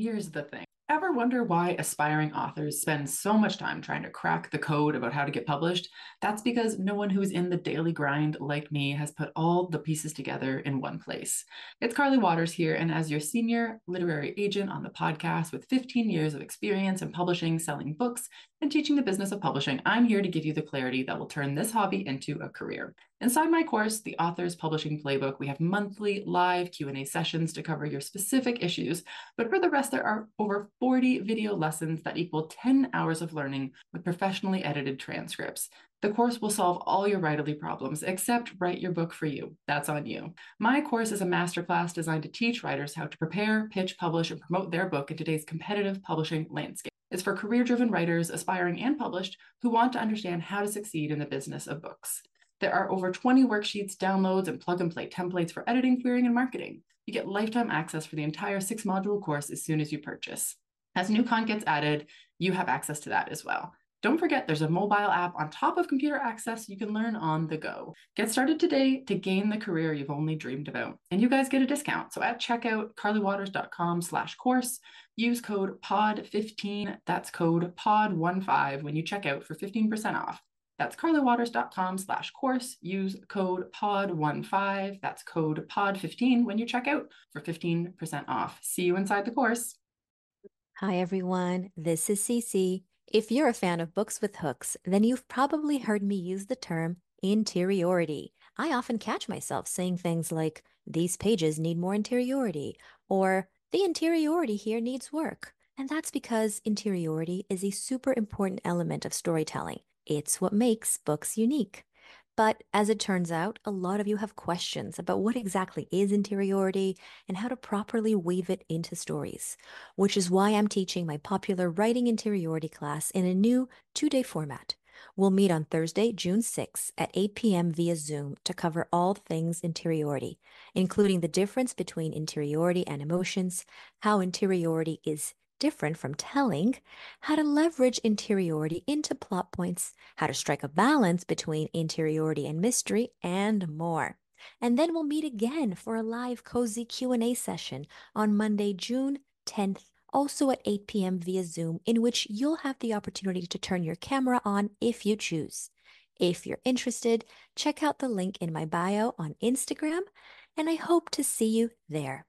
Here's the thing. Ever wonder why aspiring authors spend so much time trying to crack the code about how to get published? That's because no one who's in the daily grind like me has put all the pieces together in one place. It's Carly Waters here, and as your senior literary agent on the podcast with 15 years of experience in publishing, selling books, and teaching the business of publishing, I'm here to give you the clarity that will turn this hobby into a career. Inside my course, The Author's Publishing Playbook, we have monthly live Q&A sessions to cover your specific issues, but for the rest, there are over 40 video lessons that equal 10 hours of learning with professionally edited transcripts. The course will solve all your writerly problems, except write your book for you. That's on you. My course is a masterclass designed to teach writers how to prepare, pitch, publish, and promote their book in today's competitive publishing landscape. It's for career-driven writers, aspiring and published, who want to understand how to succeed in the business of books. There are over 20 worksheets, downloads, and plug-and-play templates for editing, querying, and marketing. You get lifetime access for the entire 6-module course as soon as you purchase. As new content gets added, you have access to that as well. Don't forget, there's a mobile app on top of computer access you can learn on the go. Get started today to gain the career you've only dreamed about. And you guys get a discount. So at checkout, carlywaters.com/course, use code POD15, that's code POD15 when you check out for 15% off. That's carlywaters.com/course. Use code POD15, that's code POD15 when you check out for 15% off. See you inside the course. Hi everyone, this is Cece. If you're a fan of books with hooks, then you've probably heard me use the term interiority. I often catch myself saying things like, these pages need more interiority, or the interiority here needs work. And that's because interiority is a super important element of storytelling. It's what makes books unique. But as it turns out, a lot of you have questions about what exactly is interiority and how to properly weave it into stories, which is why I'm teaching my popular Writing Interiority class in a new 2-day format. We'll meet on Thursday, June 6th at 8 p.m. via Zoom to cover all things interiority, including the difference between interiority and emotions, how interiority is different from telling, how to leverage interiority into plot points, how to strike a balance between interiority and mystery, and more. And then we'll meet again for a live cozy Q&A session on Monday, June 10th, also at 8 p.m. via Zoom, in which you'll have the opportunity to turn your camera on if you choose. If you're interested, check out the link in my bio on Instagram, and I hope to see you there.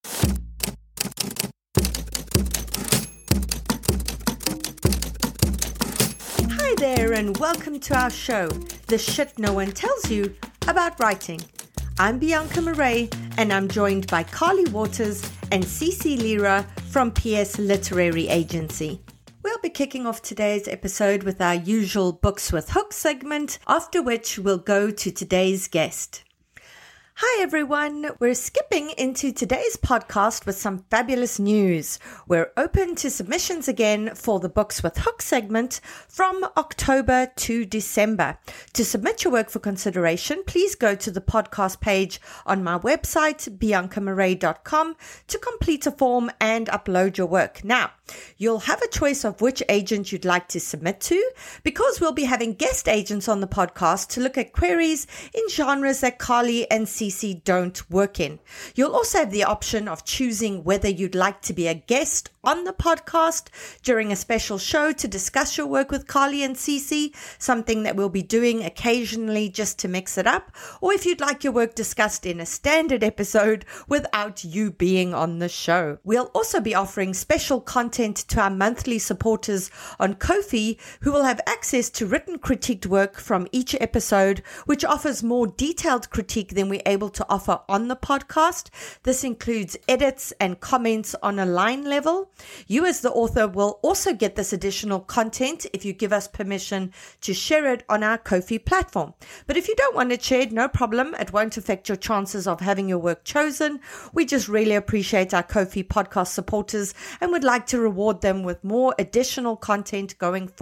Hi there and welcome to our show, The Shit No One Tells You About Writing. I'm Bianca Murray and I'm joined by Carly Waters and Cece Lira from PS Literary Agency. We'll be kicking off today's episode with our usual Books with Hooks segment, after which we'll go to today's guest. Hi everyone, we're skipping into today's podcast with some fabulous news. We're open to submissions again for the Books with Hooks segment from October to December. To submit your work for consideration, please go to the podcast page on my website, biancamurray.com, to complete a form and upload your work. Now, you'll have a choice of which agent you'd like to submit to, because we'll be having guest agents on the podcast to look at queries in genres that Carly and CC don't work in. You'll also have the option of choosing whether you'd like to be a guest on the podcast during a special show to discuss your work with Carly and CC, something that we'll be doing occasionally just to mix it up, or if you'd like your work discussed in a standard episode without you being on the show. We'll also be offering special content to our monthly supporters on Ko-fi, who will have access to written critiqued work from each episode, which offers more detailed critique than we're able to offer on the podcast. This includes edits and comments on a line level. You as the author will also get this additional content if you give us permission to share it on our Ko-fi platform. But if you don't want it shared, no problem. It won't affect your chances of having your work chosen. We just really appreciate our Ko-fi podcast supporters and would like to reward them with more additional content going forward.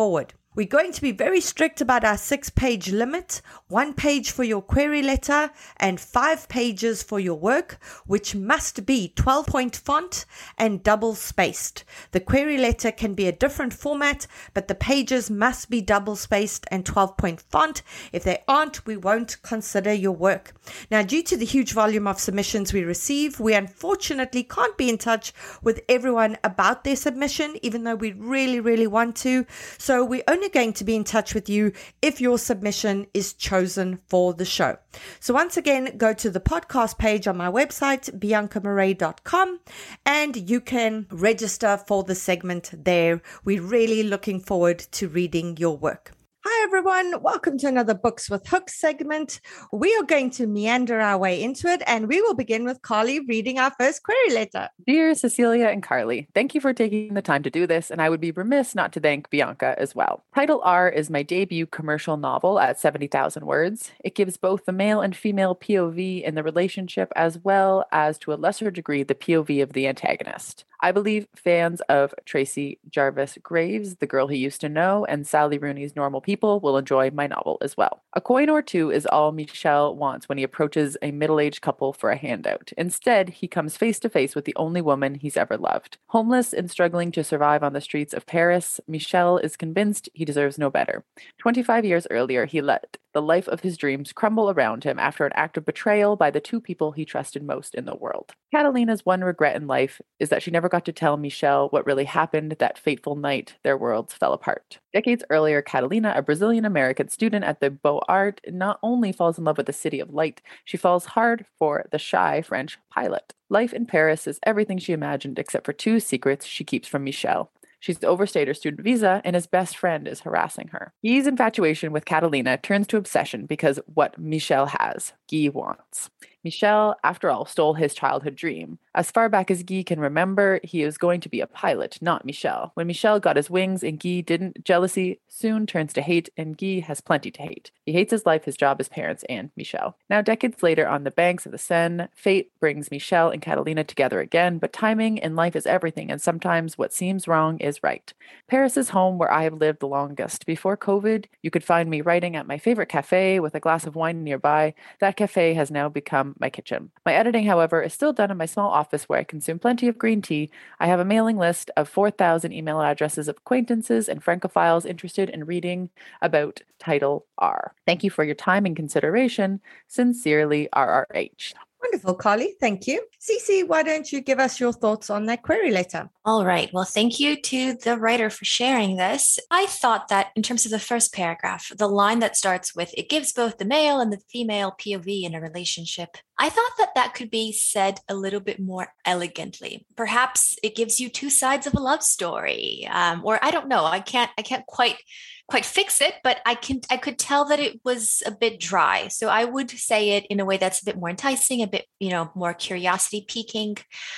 We're going to be very strict about our 6-page limit, 1 page for your query letter and 5 pages for your work, which must be 12-point font and double spaced. The query letter can be a different format, but the pages must be double spaced and 12-point font. If they aren't, we won't consider your work. Now, due to the huge volume of submissions we receive, we unfortunately can't be in touch with everyone about their submission, even though we really, really want to. So we're only going to be in touch with you if your submission is chosen for the show. So once again, go to the podcast page on my website, biancamarais.com, and you can register for the segment there. We're really looking forward to reading your work. Hi, everyone. Welcome to another Books with Hooks segment. We are going to meander our way into it, and we will begin with Carly reading our first query letter. Dear Cecilia and Carly, thank you for taking the time to do this, and I would be remiss not to thank Bianca as well. Title R is my debut commercial novel at 70,000 words. It gives both the male and female POV in the relationship, as well as, to a lesser degree, the POV of the antagonist. I believe fans of Tracy Jarvis Graves, The Girl He Used to Know, and Sally Rooney's Normal People will enjoy my novel as well. A coin or two is all Michel wants when he approaches a middle-aged couple for a handout. Instead, he comes face to face with the only woman he's ever loved. Homeless and struggling to survive on the streets of Paris, Michel is convinced he deserves no better. 25 years earlier, he let the life of his dreams crumble around him after an act of betrayal by the two people he trusted most in the world. Catalina's one regret in life is that she never got to tell Michel what really happened that fateful night their worlds fell apart. Decades earlier, Catalina, a Brazilian-American student at the Beaux Arts, not only falls in love with the City of Light, she falls hard for the shy French pilot. Life in Paris is everything she imagined except for 2 secrets she keeps from Michel. She's overstayed her student visa, and his best friend is harassing her. Guy's infatuation with Catalina turns to obsession because what Michel has, Guy wants. Michel, after all, stole his childhood dream. As far back as Guy can remember, he was going to be a pilot, not Michel. When Michel got his wings and Guy didn't, jealousy soon turns to hate, and Guy has plenty to hate. He hates his life, his job, his parents, and Michel. Now, decades later, on the banks of the Seine, fate brings Michel and Catalina together again, but timing in life is everything, and sometimes what seems wrong is right. Paris is home where I have lived the longest. Before COVID, you could find me writing at my favorite cafe with a glass of wine nearby. That cafe has now become my kitchen. My editing, however, is still done in my small office where I consume plenty of green tea. I have a mailing list of 4,000 email addresses of acquaintances and Francophiles interested in reading about Title R. Thank you for your time and consideration. Sincerely, RRH. Wonderful, Carly. Thank you. Cece, why don't you give us your thoughts on that query letter? All right. Well, thank you to the writer for sharing this. I thought that in terms of the first paragraph, the line that starts with, it gives both the male and the female POV in a relationship, I thought that that could be said a little bit more elegantly. Perhaps it gives you 2 sides of a love story, or I don't know. I can't quite fix it, but I could tell that it was a bit dry. So I would say it in a way that's a bit more enticing, a bit, more curiosity piquing.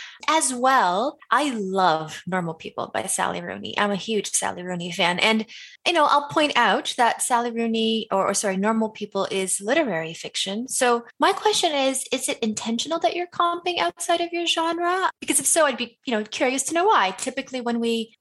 As well, I love Normal People by Sally Rooney. I'm a huge Sally Rooney fan. And, I'll point out that Sally Rooney, Normal People is literary fiction. So my question is it intentional that you're comping outside of your genre? Because if so, I'd be, curious to know why. Typically when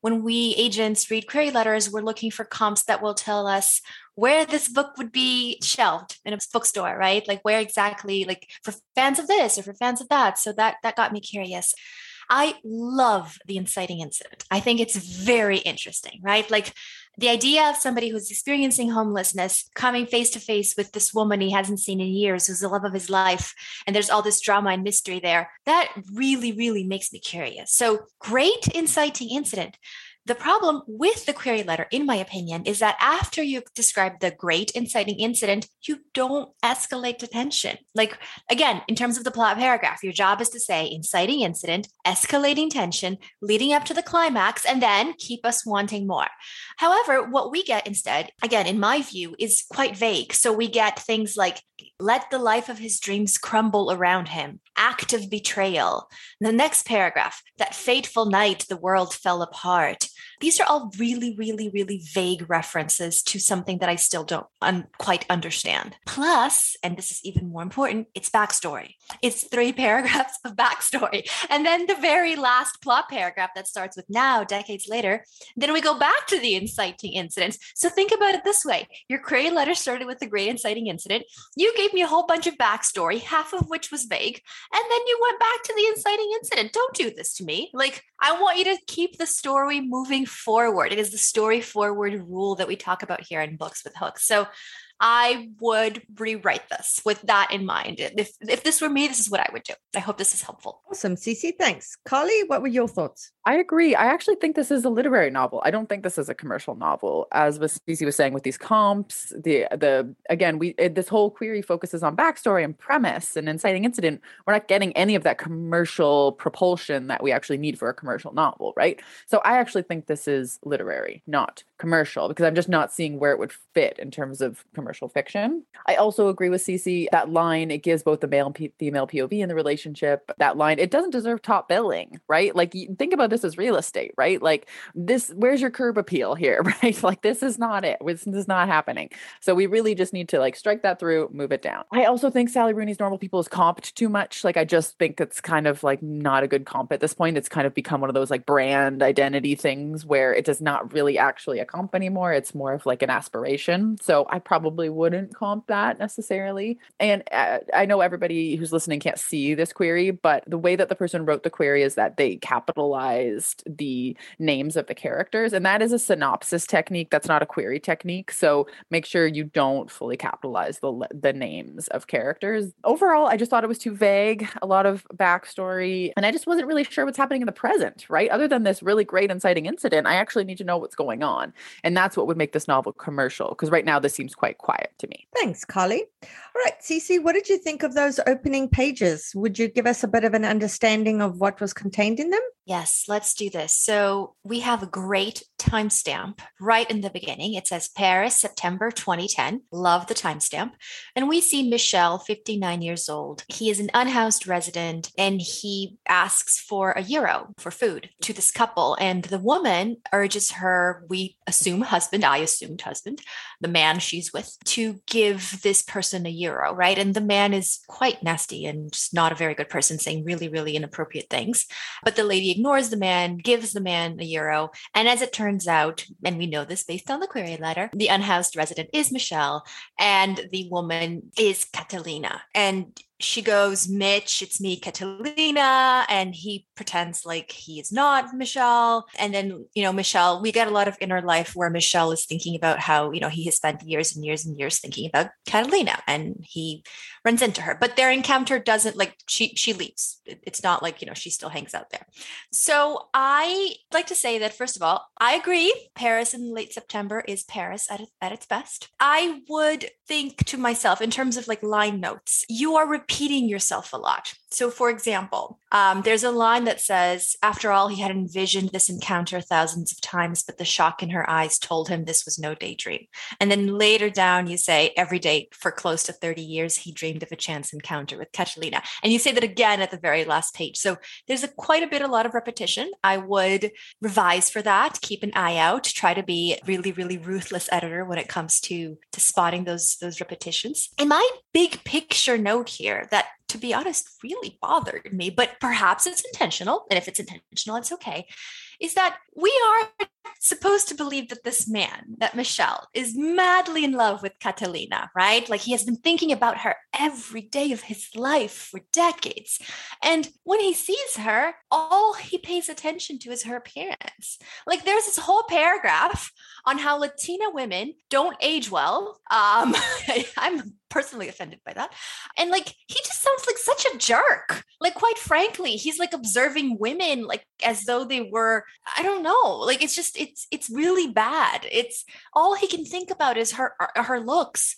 we agents read query letters, we're looking for comps that will tell us where this book would be shelved in a bookstore, right? Like where exactly, like for fans of this or for fans of that. So that got me curious. I love the inciting incident. I think it's very interesting, right? Like the idea of somebody who's experiencing homelessness coming face to face with this woman he hasn't seen in years, who's the love of his life, and there's all this drama and mystery there. That really, really makes me curious. So great inciting incident. The problem with the query letter, in my opinion, is that after you describe the great inciting incident, you don't escalate to tension. Like, again, in terms of the plot paragraph, your job is to say inciting incident, escalating tension, leading up to the climax, and then keep us wanting more. However, what we get instead, again, in my view, is quite vague. So we get things like, let the life of his dreams crumble around him, act of betrayal. The next paragraph, that fateful night the world fell apart. These are all really, really, really vague references to something that I still don't quite understand. Plus, and this is even more important, it's backstory. It's 3 paragraphs of backstory. And then the very last plot paragraph that starts with now, decades later, then we go back to the inciting incidents. So think about it this way. Your query letter started with the great inciting incident. You gave me a whole bunch of backstory, half of which was vague. And then you went back to the inciting incident. Don't do this to me. Like, I want you to keep the story moving forward. It is the story forward rule that we talk about here in Books with Hooks. So I would rewrite this with that in mind. If this were me, this is what I would do. I hope this is helpful. Awesome. Cece, thanks. Carly, what were your thoughts? I agree. I actually think this is a literary novel. I don't think this is a commercial novel. As Cece was saying with these comps, this whole query focuses on backstory and premise and inciting incident. We're not getting any of that commercial propulsion that we actually need for a commercial novel, right? So I actually think this is literary, not commercial, because I'm just not seeing where it would fit in terms of commercial fiction. I also agree with Cece. That line, it gives both the male and female POV in the relationship. That line, it doesn't deserve top billing, right? Like, think about this as real estate, right? Like, this, where's your curb appeal here, right? Like, this is not it. This is not happening. So we really just need to like strike that through, move it down. I also think Sally Rooney's Normal People is comped too much. Like, I just think it's kind of like not a good comp at this point. It's kind of become one of those like brand identity things where it does not really actually a comp anymore. It's more of like an aspiration. So I probably wouldn't comp that necessarily. And I know everybody who's listening can't see this query, but the way that the person wrote the query is that they capitalized the names of the characters. And that is a synopsis technique. That's not a query technique. So make sure you don't fully capitalize the names of characters. Overall, I just thought it was too vague, a lot of backstory, and I just wasn't really sure what's happening in the present, right? Other than this really great inciting incident, I actually need to know what's going on. And that's what would make this novel commercial, because right now this seems quite quiet to me. Thanks, Carly. All right, Cece, what did you think of those opening pages? Would you give us a bit of an understanding of what was contained in them? Yes, let's do this. So we have a great timestamp right in the beginning. It says Paris, September 2010. Love the timestamp. And we see Michel, 59 years old. He is an unhoused resident and he asks for €1 for food to this couple. And the woman urges her, we assume husband, I assumed husband, the man she's with, to give this person €1, right? And the man is quite nasty and just not a very good person, saying really, really inappropriate things. But the lady ignores the man, gives the man €1. And as it turns out, and we know this based on the query letter, the unhoused resident is Michel and the woman is Catalina. And she goes, Mitch, it's me, Catalina. And he pretends like he is not Michel. And then, Michel, we get a lot of inner life where Michel is thinking about how, he has spent years and years and years thinking about Catalina and he runs into her. But their encounter doesn't she leaves. It's not like, she still hangs out there. So I like to say that, first of all, I agree. Paris in late September is Paris at its best. I would think to myself in terms of like line notes, you are repeating yourself a lot. So for example, there's a line that says, after all, he had envisioned this encounter thousands of times, but the shock in her eyes told him this was no daydream. And then later down, you say, every day for close to 30 years, he dreamed of a chance encounter with Catalina. And you say that again at the very last page. So there's a lot of repetition. I would revise for that, keep an eye out, try to be really, really ruthless editor when it comes to spotting those repetitions. And my big picture note here that, to be honest, really bothered me, but perhaps it's intentional. And if it's intentional, it's okay, is that we are supposed to believe that this man, that Michel, is madly in love with Catalina, right? Like he has been thinking about her every day of his life for decades. And when he sees her, all he pays attention to is her appearance. Like there's this whole paragraph on how Latina women don't age well. I'm personally offended by that. And like, he just sounds like such a jerk. Like, quite frankly, he's like observing women like as though they were, I don't know, like it's really bad. It's all he can think about is her looks.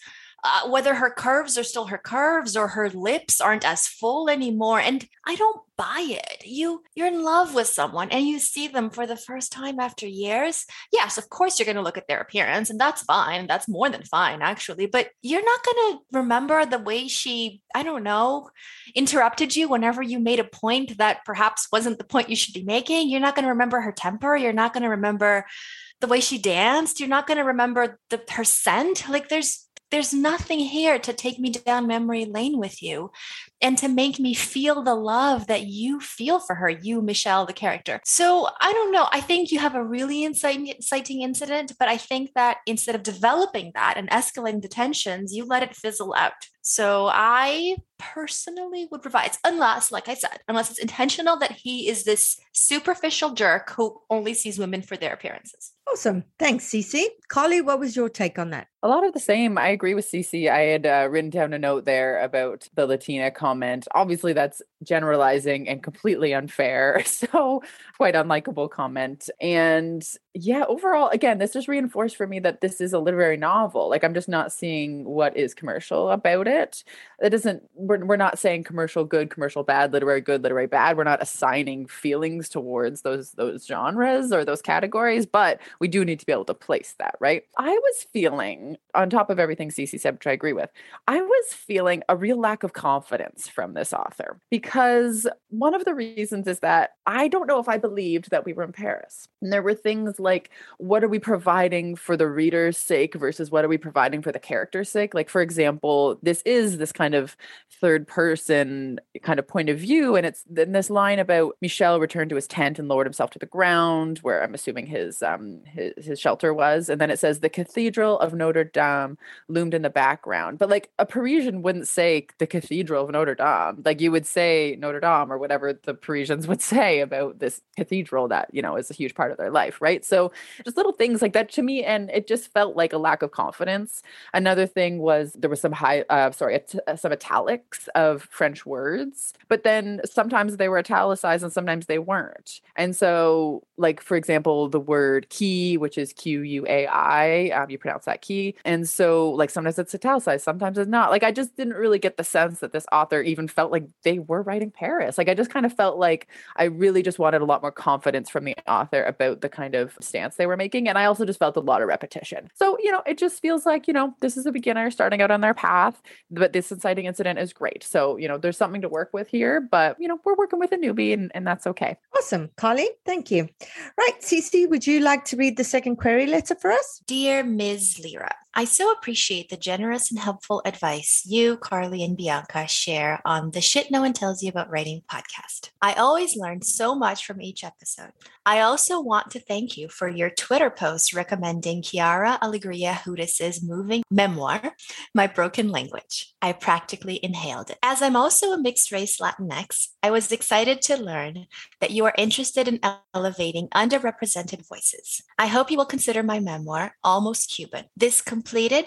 whether her curves are still her curves or her lips aren't as full anymore. And I don't buy it. You're in love with someone and you see them for the first time after years. Yes, of course you're going to look at their appearance, and that's fine. That's more than fine, actually. But you're not going to remember the way she, I don't know, interrupted you whenever you made a point that perhaps wasn't the point you should be making. You're not going to remember her temper. You're not going to remember the way she danced. You're not going to remember her scent. Like there's nothing here to take me down memory lane with you and to make me feel the love that you feel for her, you, Michelle, the character. So I don't know. I think you have a really inciting incident, but I think that instead of developing that and escalating the tensions, you let it fizzle out. So I personally would provide, unless, like I said, unless it's intentional that he is this superficial jerk who only sees women for their appearances. Awesome. Thanks, Cece. Carly, what was your take on that? A lot of the same. I agree with Cece. I had written down a note there about the Latina comment. Obviously, that's generalizing and completely unfair. So quite unlikable comment. And yeah, overall, again, this just reinforced for me that this is a literary novel. Like, I'm just not seeing what is commercial about it. It doesn't, we're not saying commercial good, commercial bad, literary good, literary bad. We're not assigning feelings towards those genres or those categories, but we do need to be able to place that, right? I was feeling, on top of everything Cece said, which I agree with, I was feeling a real lack of confidence from this author, because one of the reasons is that I don't know if I believed that we were in Paris. And there were things like, what are we providing for the reader's sake versus what are we providing for the character's sake? Like, for example, this is this kind of third person kind of point of view. And it's in this line about Michel returned to his tent and lowered himself to the ground, where I'm assuming his shelter was. And then it says the Cathedral of Notre Dame loomed in the background. But like a Parisian wouldn't say the Cathedral of Notre Dame. Like you would say Notre Dame or whatever the Parisians would say about this cathedral that, you know, is a huge part of their life, right? So just little things like that to me, and it just felt like a lack of confidence. Another thing was there was some some italics of French words, but then sometimes they were italicized and sometimes they weren't. And so, like, for example, the word key, which is Quai, you pronounce that key. And so, like, sometimes it's italicized, sometimes it's not. Like, I just didn't really get the sense that this author even felt like they were writing Paris. Like, I just kind of felt like I really just wanted a lot more confidence from the author about the kind of stance they were making. And I also just felt a lot of repetition. So, you know, it just feels like, you know, this is a beginner starting out on their path, but this inciting incident is great. So, you know, there's something to work with here, but, you know, we're working with a newbie and that's okay. Awesome. Carly, thank you. Right, Cece, would you like to read the second query letter for us? Dear Ms. Lyra, I so appreciate the generous and helpful advice you, Carly, and Bianca share on the Shit No One Tells You About Writing podcast. I always learn so much from each episode. I also want to thank you for your Twitter post recommending Chiara Alegria Hutis's moving memoir, My Broken Language. I practically inhaled it. As I'm also a mixed race Latinx, I was excited to learn that you are interested in elevating underrepresented voices. I hope you will consider my memoir, Almost Cuban. This completed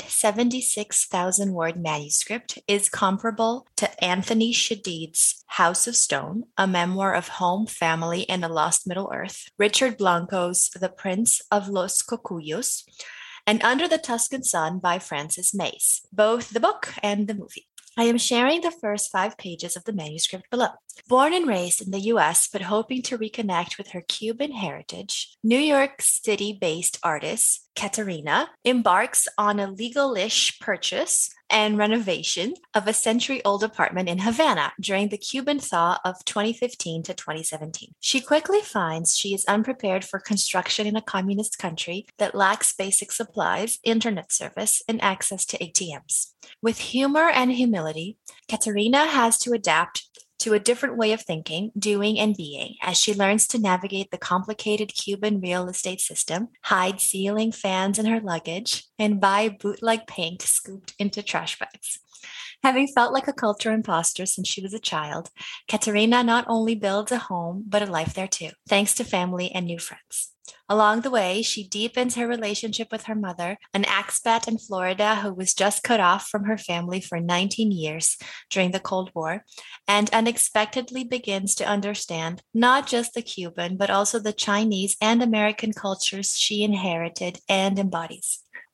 76,000 word manuscript is comparable to Anthony Shadid's House of Stone, a memoir of home, family, and a lost Middle Earth, Richard Blanco's The Prince of Los Cocuyos, and Under the Tuscan Sun by Frances Mace, both the book and the movie. I am sharing the first 5 pages of the manuscript below. Born and raised in the US, but hoping to reconnect with her Cuban heritage, New York City-based artist Katerina embarks on a legal-ish purchase and renovation of a century-old apartment in Havana during the Cuban thaw of 2015 to 2017. She quickly finds she is unprepared for construction in a communist country that lacks basic supplies, internet service, and access to ATMs. With humor and humility, Katerina has to adapt to a different way of thinking, doing, and being as she learns to navigate the complicated Cuban real estate system, hide ceiling fans in her luggage, and buy bootleg paint scooped into trash bags. Having felt like a culture imposter since she was a child, Katerina not only builds a home, but a life there too, thanks to family and new friends. Along the way, she deepens her relationship with her mother, an expat in Florida who was just cut off from her family for 19 years during the Cold War, and unexpectedly begins to understand not just the Cuban, but also the Chinese and American cultures she inherited and embodies.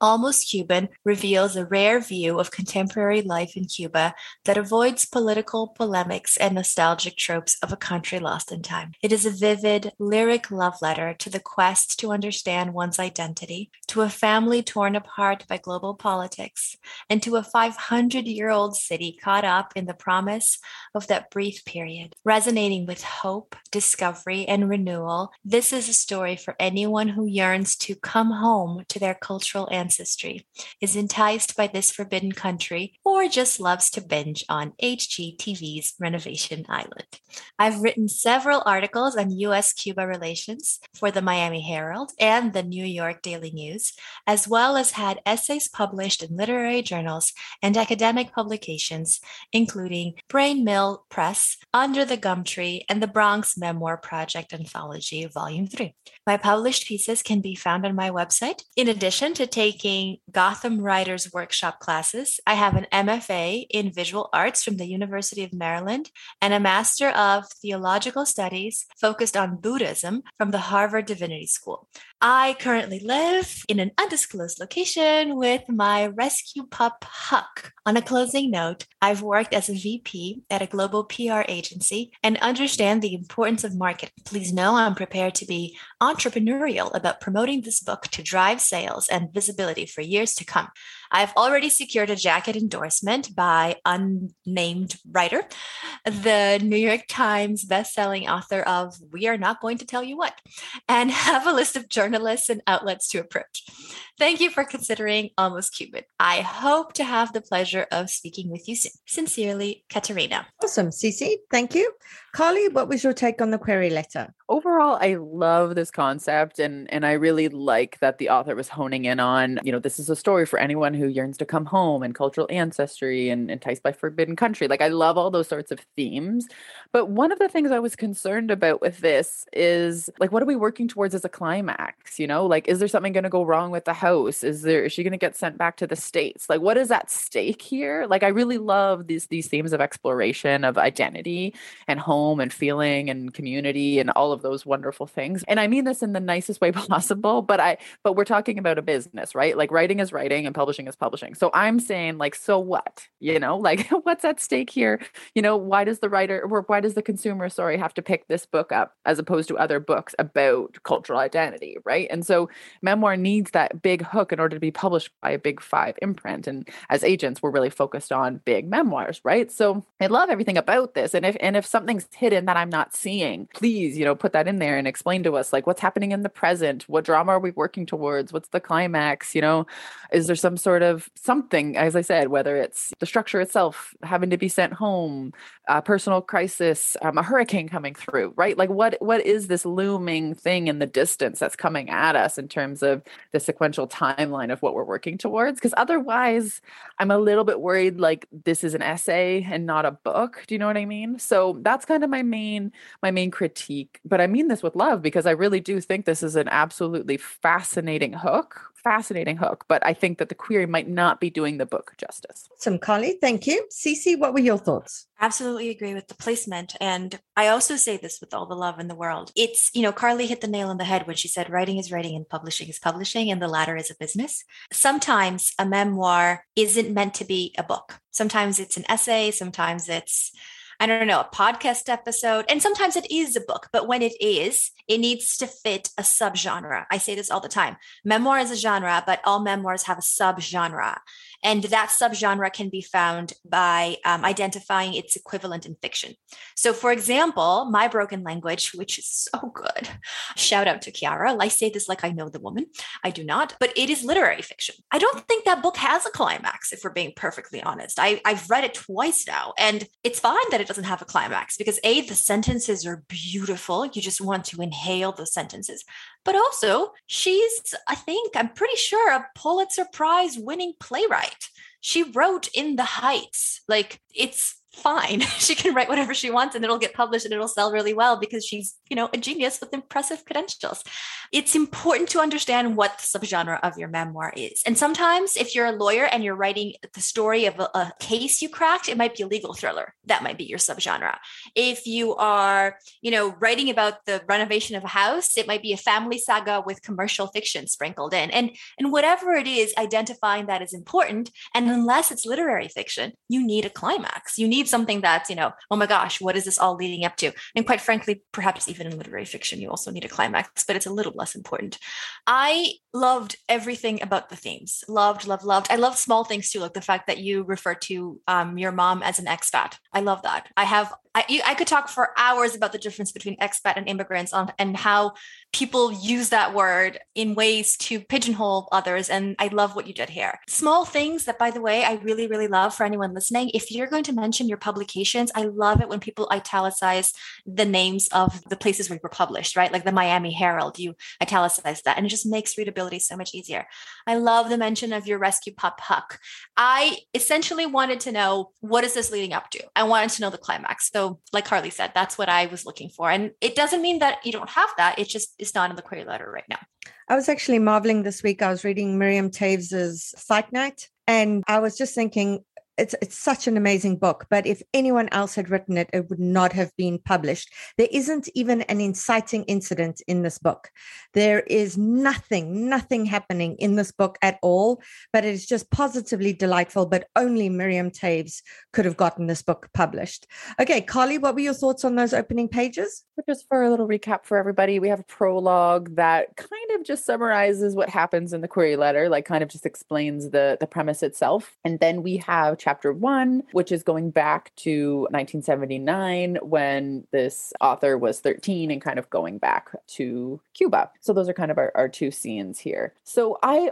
Almost Cuban reveals a rare view of contemporary life in Cuba that avoids political polemics and nostalgic tropes of a country lost in time. It is a vivid, lyric love letter to the quest to understand one's identity, to a family torn apart by global politics, and to a 500-year-old city caught up in the promise of that brief period. Resonating with hope, discovery, and renewal, this is a story for anyone who yearns to come home to their cultural ancestry, is enticed by this forbidden country, or just loves to binge on HGTV's Renovation Island. I've written several articles on U.S.-Cuba relations for the Miami Herald and the New York Daily News, as well as had essays published in literary journals and academic publications, including Brain Mill Press, Under the Gum Tree, and the Bronx Memoir Project Anthology, Volume 3. My published pieces can be found on my website. In addition to taking Gotham Writers Workshop classes, I have an MFA in Visual Arts from the University of Maryland and a Master of Theological Studies focused on Buddhism from the Harvard Divinity School. I currently live in an undisclosed location with my rescue pup, Huck. On a closing note, I've worked as a VP at a global PR agency and understand the importance of marketing. Please know I'm prepared to be entrepreneurial about promoting this book to drive sales and visibility for years to come. I've already secured a jacket endorsement by unnamed writer, the New York Times bestselling author of We Are Not Going to Tell You What, and have a list of journalists and outlets to approach. Thank you for considering Almost Cuban. I hope to have the pleasure of speaking with you soon. Sincerely, Katerina. Awesome, Cece. Thank you. Carly, what was your take on the query letter? Overall, I love this concept, and I really like that the author was honing in on, this is a story for anyone who yearns to come home and cultural ancestry and enticed by forbidden country. Like, I love all those sorts of themes. But one of the things I was concerned about with this is, like, what are we working towards as a climax? Like, is there something going to go wrong with the house? Is she going to get sent back to the States? Like, what is at stake here? Like, I really love these themes of exploration of identity and home and feeling and community and all of those wonderful things. And I mean this in the nicest way possible, but we're talking about a business, right? Like, writing is writing and publishing is publishing. So I'm saying, like, so what? Like, what's at stake here? Why does the consumer, have to pick this book up as opposed to other books about cultural identity, right? And so memoir needs that big hook in order to be published by a big 5 imprint. And as agents, we're really focused on big memoirs, right? So I love everything about this. And if something's hidden that I'm not seeing, please, put that in there and explain to us, like, what's happening in the present? What drama are we working towards? What's the climax? Is there some sort of something, as I said, whether it's the structure itself having to be sent home, a personal crisis, a hurricane coming through, right? Like, what is this looming thing in the distance that's coming at us in terms of the sequential timeline of what we're working towards? Because otherwise, I'm a little bit worried, like, this is an essay and not a book. Do you know what I mean? So that's kind of my main critique. But I mean this with love, because I really do think this is an absolutely fascinating hook. But I think that the query might not be doing the book justice. Awesome, Carly. Thank you. Cece, what were your thoughts? Absolutely agree with the placement. And I also say this with all the love in the world. It's, Carly hit the nail on the head when she said writing is writing and publishing is publishing, and the latter is a business. Sometimes a memoir isn't meant to be a book. Sometimes it's an essay. Sometimes it's, a podcast episode. And sometimes it is a book, but when it is, it needs to fit a subgenre. I say this all the time. Memoir is a genre, but all memoirs have a subgenre. And that subgenre can be found by identifying its equivalent in fiction. So, for example, My Broken Language, which is so good. Shout out to Kiara. I say this like I know the woman. I do not, but it is literary fiction. I don't think that book has a climax, if we're being perfectly honest. I've read it twice now, and it's fine that it doesn't have a climax because the sentences are beautiful. You just want to inhale those sentences. But also, I'm pretty sure, a Pulitzer Prize winning playwright. She wrote In the Heights. Like, it's fine. She can write whatever she wants and it'll get published and it'll sell really well because she's, a genius with impressive credentials. It's important to understand what the subgenre of your memoir is. And sometimes if you're a lawyer and you're writing the story of a case you cracked, it might be a legal thriller. That might be your subgenre. If you are, writing about the renovation of a house, it might be a family saga with commercial fiction sprinkled in. And whatever it is, identifying that is important. And unless it's literary fiction, you need a climax. You need something that's, oh my gosh, what is this all leading up to? And quite frankly, perhaps even in literary fiction, you also need a climax, but it's a little less important. I loved everything about the themes. Loved. I love small things too, like the fact that you refer to your mom as an expat. I love that. I could talk for hours about the difference between expat and immigrants and how people use that word in ways to pigeonhole others. And I love what you did here. Small things that, by the way, I really, really love for anyone listening. If you're going to mention your publications, I love it when people italicize the names of the places where you were published, right? Like the Miami Herald, you italicize that and it just makes readability so much easier. I love the mention of your rescue pup, Huck. I essentially wanted to know, what is this leading up to? I wanted to know the climax. So like Carly said, that's what I was looking for. And it doesn't mean that you don't have that. It just is not in the query letter right now. I was actually marveling this week. I was reading Miriam Taves's Fight Night, and I was just thinking, it's such an amazing book, but if anyone else had written it, it would not have been published. There isn't even an inciting incident in this book. There is nothing happening in this book at all, but it is just positively delightful, but only Miriam Taves could have gotten this book published. Okay, Carly, what were your thoughts on those opening pages? Just for a little recap for everybody, we have a prologue that kind of just summarizes what happens in the query letter, like kind of just explains the premise itself. And then we have chapter 1, which is going back to 1979 when this author was 13 and kind of going back to Cuba. So those are kind of our two scenes here. So I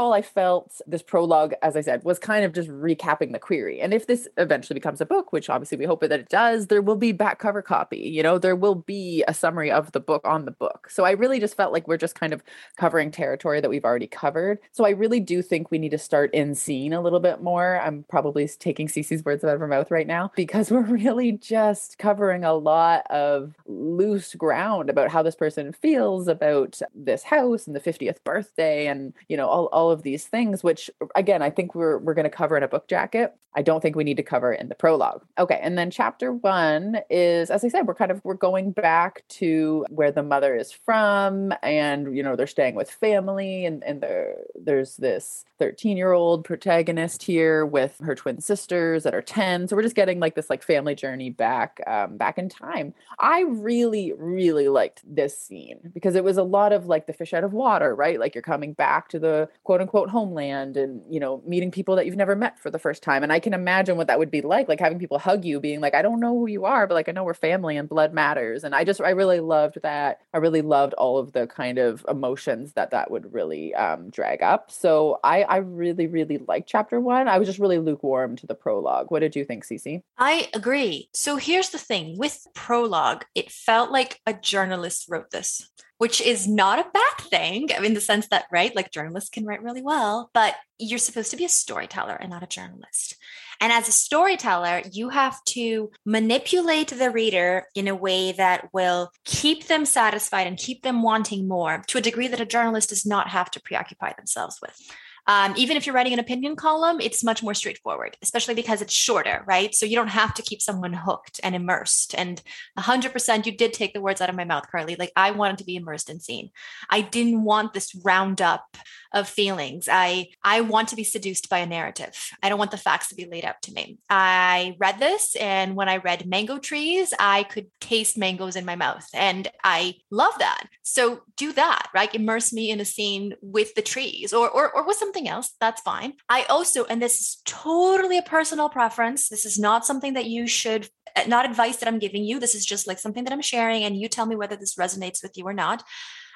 felt this prologue, as I said, was kind of just recapping the query. And if this eventually becomes a book, which obviously we hope that it does, there will be back cover copy, there will be a summary of the book on the book. So I really just felt like we're just kind of covering territory that we've already covered. So I really do think we need to start in scene a little bit more. I'm probably taking Cece's words out of her mouth right now, because we're really just covering a lot of loose ground about how this person feels about this house and the 50th birthday and, all of these things, which again, I think we're going to cover in a book jacket. I don't think we need to cover in the prologue. Okay. And then chapter 1 is, as I said, we're going back to where the mother is from, and, they're staying with family, and there's this 13-year-old protagonist here with her twin sisters that are 10. So we're just getting like this family journey back in time. I really, really liked this scene because it was a lot of like the fish out of water, right? Like you're coming back to the quote unquote homeland and, meeting people that you've never met for the first time. And I can imagine what that would be like having people hug you, being like, I don't know who you are, but I know we're family and blood matters. And I really loved that. I really loved all of the kind of emotions that would really drag up. So I really, really liked chapter 1. I was just really lukewarm to the prologue. What did you think, Cece? I agree. So here's the thing with prologue, it felt like a journalist wrote this, which is not a bad thing in the sense that, right, like journalists can write really well, but you're supposed to be a storyteller and not a journalist. And as a storyteller, you have to manipulate the reader in a way that will keep them satisfied and keep them wanting more to a degree that a journalist does not have to preoccupy themselves with. Even if you're writing an opinion column, it's much more straightforward, especially because it's shorter, right? So you don't have to keep someone hooked and immersed. And 100%, you did take the words out of my mouth, Carly. Like I wanted to be immersed in scene. I didn't want this roundup of feelings. I want to be seduced by a narrative. I don't want the facts to be laid out to me. I read this, and when I read mango trees, I could taste mangoes in my mouth, and I love that. So do that, right? Immerse me in a scene with the trees or with something else. That's fine. I also, and this is totally a personal preference. This is not something that you should, not advice that I'm giving you. This is just like something that I'm sharing, and you tell me whether this resonates with you or not.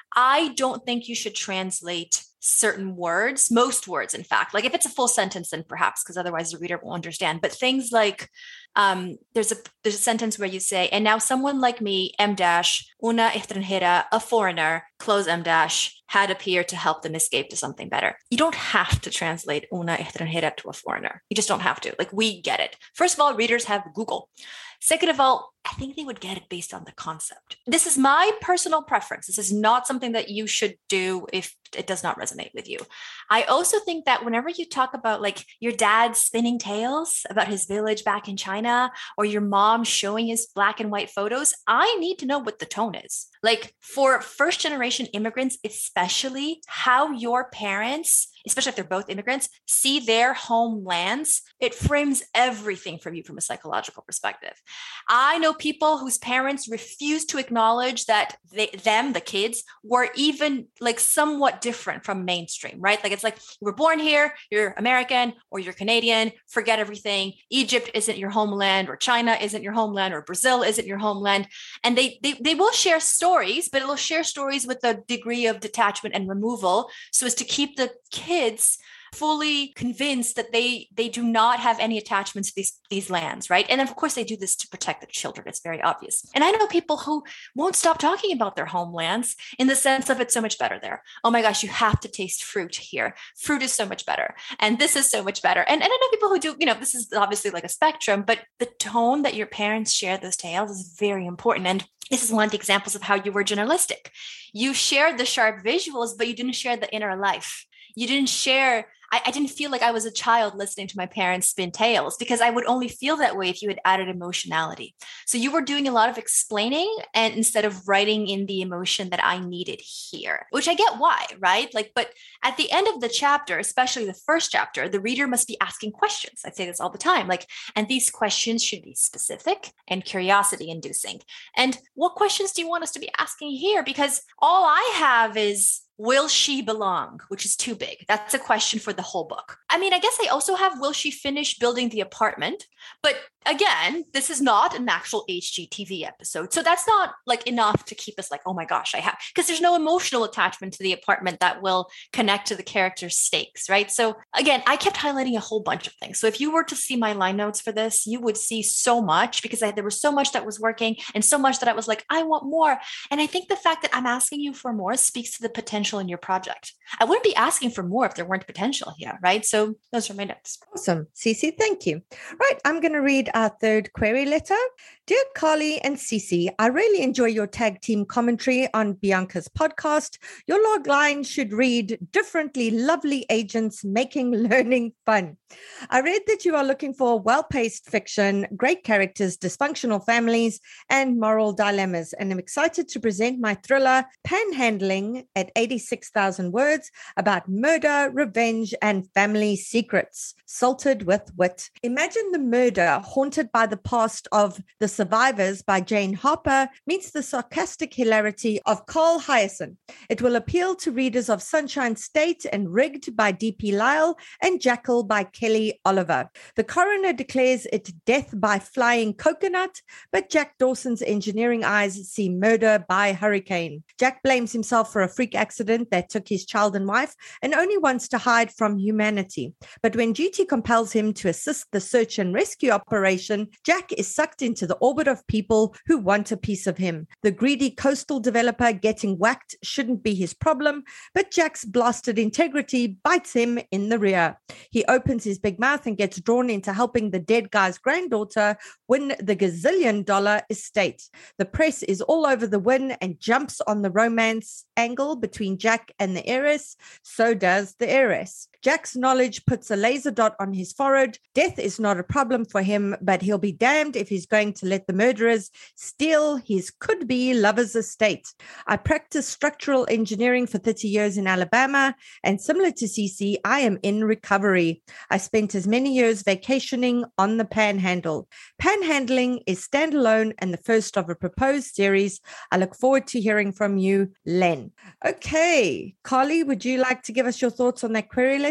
I don't think you should translate certain words, most words, in fact. Like if it's a full sentence, then perhaps, because otherwise the reader won't understand. But things like there's a sentence where you say, and now someone like me, M dash, una extranjera, a foreigner, close M dash, had appeared to help them escape to something better. You don't have to translate una extranjera to a foreigner. You just don't have to. Like, we get it. First of all, readers have Google. Second of all, I think they would get it based on the concept. This is my personal preference. This is not something that you should do if it does not resonate with you. I also think that whenever you talk about like your dad spinning tales about his village back in China, or your mom showing his black and white photos, I need to know what the tone is. Like for first generation immigrants, especially, how your parents, especially if they're both immigrants, see their homelands, it frames everything for you from a psychological perspective. I know people whose parents refuse to acknowledge that the kids, were even like somewhat different from mainstream, right? Like it's like, you were born here, you're American or you're Canadian, forget everything. Egypt isn't your homeland, or China isn't your homeland, or Brazil isn't your homeland. And they will share stories, but it'll share stories with a degree of detachment and removal so as to keep the kids fully convinced that they do not have any attachments to these lands, right? And of course they do this to protect the children. It's very obvious. And I know people who won't stop talking about their homelands in the sense of it's so much better there. Oh my gosh, you have to taste fruit here. Fruit is so much better. And this is so much better. And I know people who do, this is obviously like a spectrum, but the tone that your parents share those tales is very important. And this is one of the examples of how you were journalistic. You shared the sharp visuals, but you didn't share the inner life. You didn't share. I didn't feel like I was a child listening to my parents spin tales, because I would only feel that way if you had added emotionality. So you were doing a lot of explaining, and instead of writing in the emotion that I needed here, which I get why, right? Like, but at the end of the chapter, especially the first chapter, the reader must be asking questions. I say this all the time, like, and these questions should be specific and curiosity inducing. And what questions do you want us to be asking here? Because all I have is, will she belong? Which is too big. That's a question for the whole book. I mean, I guess I also have, will she finish building the apartment? But again, this is not an actual HGTV episode. So that's not like enough to keep us like, oh my gosh, I have, because there's no emotional attachment to the apartment that will connect to the character's stakes, right? So again, I kept highlighting a whole bunch of things. So if you were to see my line notes for this, you would see so much, because there was so much that was working and so much that I was like, I want more. And I think the fact that I'm asking you for more speaks to the potential in your project. I wouldn't be asking for more if there weren't potential here, right? So those are my notes. Awesome. Cece, thank you. Right, I'm going to read our third query letter. Dear Carly and Cece, I really enjoy your tag team commentary on Bianca's podcast. Your log line should read, differently lovely agents making learning fun. I read that you are looking for well-paced fiction, great characters, dysfunctional families, and moral dilemmas, and I'm excited to present my thriller, Panhandling, at 86,000 words, about murder, revenge, and family secrets, salted with wit. Imagine the murder haunted by the past of The Survivors by Jane Harper meets the sarcastic hilarity of Carl Hyacin. It will appeal to readers of Sunshine State and Rigged by D.P. Lyle and Jackal by Kelly Oliver. The coroner declares it death by flying coconut, but Jack Dawson's engineering eyes see murder by hurricane. Jack blames himself for a freak accident that took his child and wife and only wants to hide from humanity. But when duty compels him to assist the search and rescue operation, Jack is sucked into the orbit of people who want a piece of him. The greedy coastal developer getting whacked shouldn't be his problem, but Jack's blasted integrity bites him in the rear. He opens his big mouth and gets drawn into helping the dead guy's granddaughter win the gazillion-dollar estate. The press is all over the win and jumps on the romance angle between Jack and the heiress. So does the heiress. Jack's knowledge puts a laser dot on his forehead. Death is not a problem for him, but he'll be damned if he's going to let the murderers steal his could-be lover's estate. I practiced structural engineering for 30 years in Alabama, and similar to Cece, I am in recovery. I spent as many years vacationing on the Panhandle. Panhandling is standalone and the first of a proposed series. I look forward to hearing from you, Len. Okay, Carly, would you like to give us your thoughts on that query letter?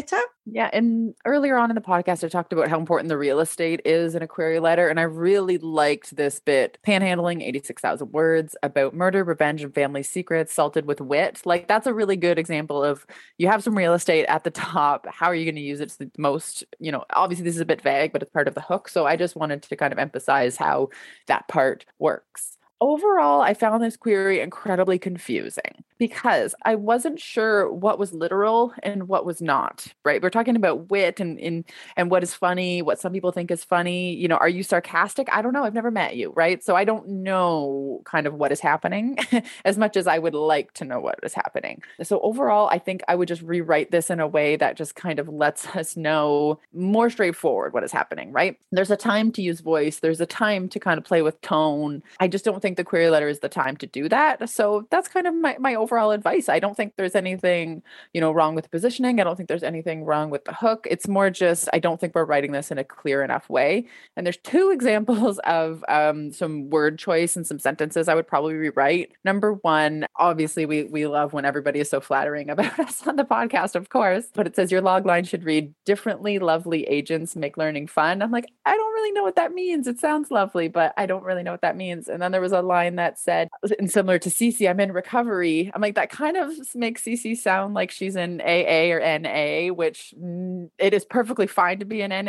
Yeah. And earlier on in the podcast, I talked about how important the real estate is in a query letter. And I really liked this bit, panhandling 86,000 words about murder, revenge, and family secrets, salted with wit. Like, that's a really good example of you have some real estate at the top. How are you going to use it to the most, obviously this is a bit vague, but it's part of the hook. So I just wanted to kind of emphasize how that part works. Overall, I found this query incredibly confusing because I wasn't sure what was literal and what was not, right? We're talking about wit and what is funny, what some people think is funny. Are you sarcastic? I don't know. I've never met you, right? So I don't know kind of what is happening as much as I would like to know what is happening. So overall, I think I would just rewrite this in a way that just kind of lets us know more straightforward what is happening, right? There's a time to use voice. There's a time to kind of play with tone. I just don't think the query letter is the time to do that. So that's kind of my overall advice. I don't think there's anything, wrong with the positioning. I don't think there's anything wrong with the hook. It's more just, I don't think we're writing this in a clear enough way. And there's two examples of some word choice and some sentences I would probably rewrite. Number one, obviously we love when everybody is so flattering about us on the podcast, of course, but it says your log line should read differently. Lovely agents make learning fun. I'm like, I don't really know what that means. It sounds lovely, but I don't really know what that means. And then there was a line that said, and similar to Cece, I'm in recovery. I'm like, that kind of makes Cece sound like she's in AA or NA, which it is perfectly fine to be an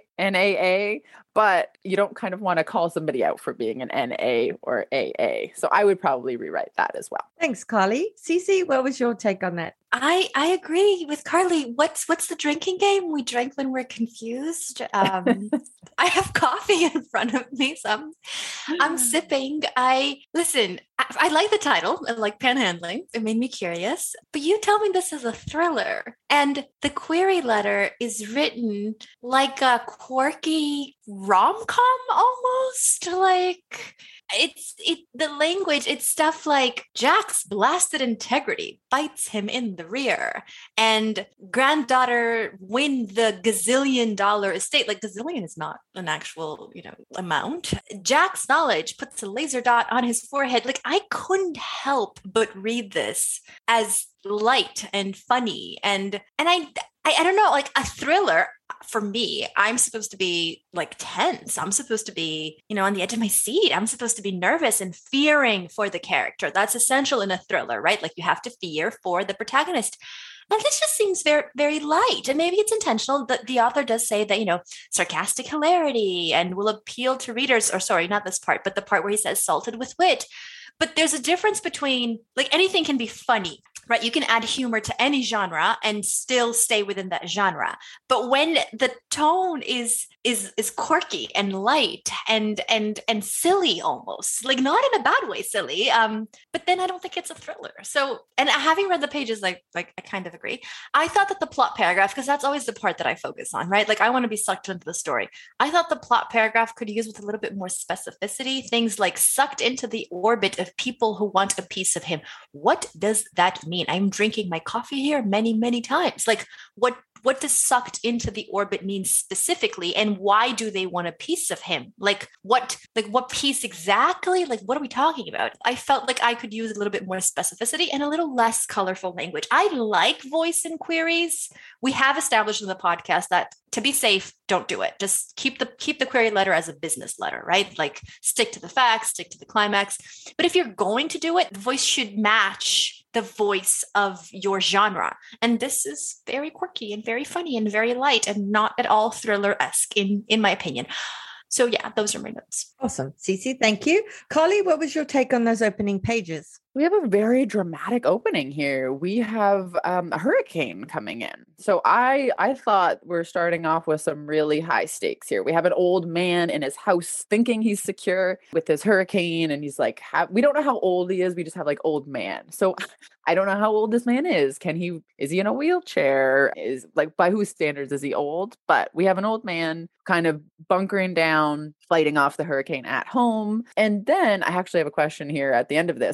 NAA, but you don't kind of want to call somebody out for being an NA or AA. So I would probably rewrite that as well. Thanks, Carly. Cece, what was your take on that? I agree with Carly. What's the drinking game? We drink when we're confused. I have coffee in front of me, so I'm sipping. I like the title. I like panhandling. It made me curious. But you tell me this is a thriller, and the query letter is written like a quirky rom-com almost. Like the language, it's stuff like Jack's blasted integrity bites him in the rear, and granddaughter win the gazillion-dollar estate. Like, gazillion is not an actual amount. Jack's knowledge puts a laser dot on his forehead. Like, I couldn't help but read this as light and funny, and I don't know, like a thriller. For me, I'm supposed to be like tense. I'm supposed to be, on the edge of my seat. I'm supposed to be nervous and fearing for the character. That's essential in a thriller, right? Like, you have to fear for the protagonist. And this just seems very, very light. And maybe it's intentional that the author does say that, sarcastic hilarity and will appeal to readers, or sorry, not this part, but the part where he says salted with wit. But there's a difference between, like, anything can be funny, right? You can add humor to any genre and still stay within that genre. But when the tone is quirky and light and silly, almost, like, not in a bad way, silly, but then I don't think it's a thriller. So, and having read the pages, like I kind of agree. I thought that the plot paragraph, because that's always the part that I focus on, right? Like, I want to be sucked into the story. I thought the plot paragraph could use with a little bit more specificity, things like sucked into the orbit of people who want a piece of him. What does that mean? I'm drinking my coffee here many, many times. Like, what does sucked into the orbit mean specifically, and why do they want a piece of him? Like what piece exactly? Like, what are we talking about? I felt like I could use a little bit more specificity and a little less colorful language. I like voice in queries. We have established in the podcast that, to be safe, don't do it. Just keep the query letter as a business letter, right? Like, stick to the facts, stick to the climax. But if you're going to do it, the voice should match the voice of your genre. And this is very quirky and very funny and very light and not at all thriller-esque in my opinion. So yeah, those are my notes. Awesome. Cece, thank you. Carly, what was your take on those opening pages? We have a very dramatic opening here. We have a hurricane coming in. So I thought we're starting off with some really high stakes here. We have an old man in his house thinking he's secure with his hurricane. And he's like, we don't know how old he is. We just have like old man. So I don't know how old this man is. Is he in a wheelchair? Is, like, by whose standards is he old? But we have an old man kind of bunkering down, fighting off the hurricane at home. And then I actually have a question here at the end of this, but basically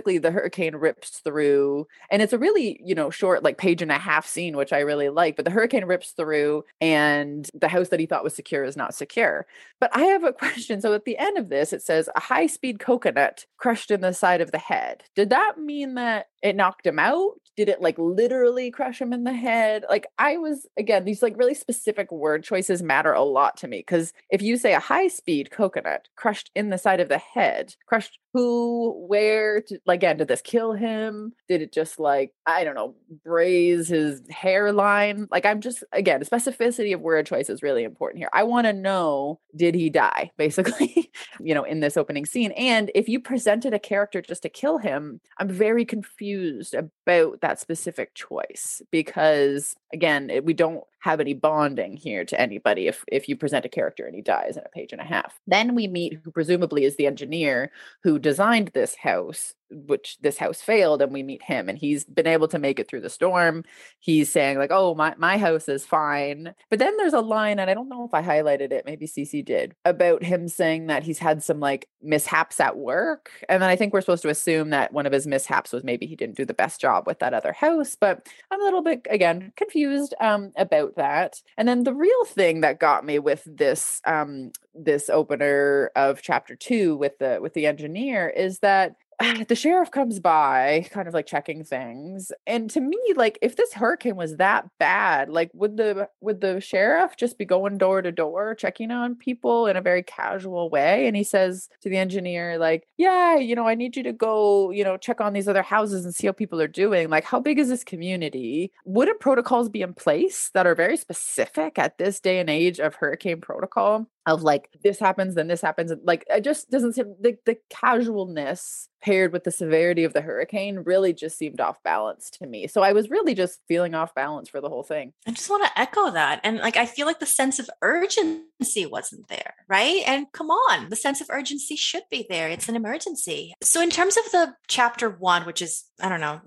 basically the hurricane rips through, and it's a really, short, like page and a half scene, which I really like, but the hurricane rips through and the house that he thought was secure is not secure. But I have a question. So at the end of this, it says a high-speed coconut crushed in the side of the head. Did that mean that it knocked him out? Did it like literally crush him in the head? Like again, these like really specific word choices matter a lot to me, because if you say a high-speed coconut crushed in the side of the head, crushed who, where, again, did this kill him? Did it just like, I don't know, braise his hairline? Like, I'm just, again, the specificity of word choice is really important here. I want to know, did he die, basically, in this opening scene? And if you presented a character just to kill him, I'm very confused about that specific choice, because again, we don't have any bonding here to anybody if you present a character and he dies in a page and a half. Then we meet who presumably is the engineer who designed this house, which this house failed, and we meet him, and he's been able to make it through the storm. He's saying like, oh, my house is fine. But then there's a line, and I don't know if I highlighted it, maybe Cece did, about him saying that he's had some like mishaps at work. And then I think we're supposed to assume that one of his mishaps was maybe he didn't do the best job with that other house. But I'm a little bit, again, confused about that. And then the real thing that got me with this this opener of chapter 2 with the engineer is that the sheriff comes by kind of like checking things. And to me, like, if this hurricane was that bad, like would the sheriff just be going door to door checking on people in a very casual way? And he says to the engineer, like, yeah, I need you to go, check on these other houses and see how people are doing. Like, how big is this community? Wouldn't protocols be in place that are very specific at this day and age of hurricane protocol? Of like, this happens, then this happens. Like, it just doesn't seem, the casualness paired with the severity of the hurricane really just seemed off balance to me. So I was really just feeling off balance for the whole thing. I just want to echo that. And like, I feel like the sense of urgency wasn't there, right? And come on, the sense of urgency should be there. It's an emergency. So in terms of the chapter 1, which is, I don't know,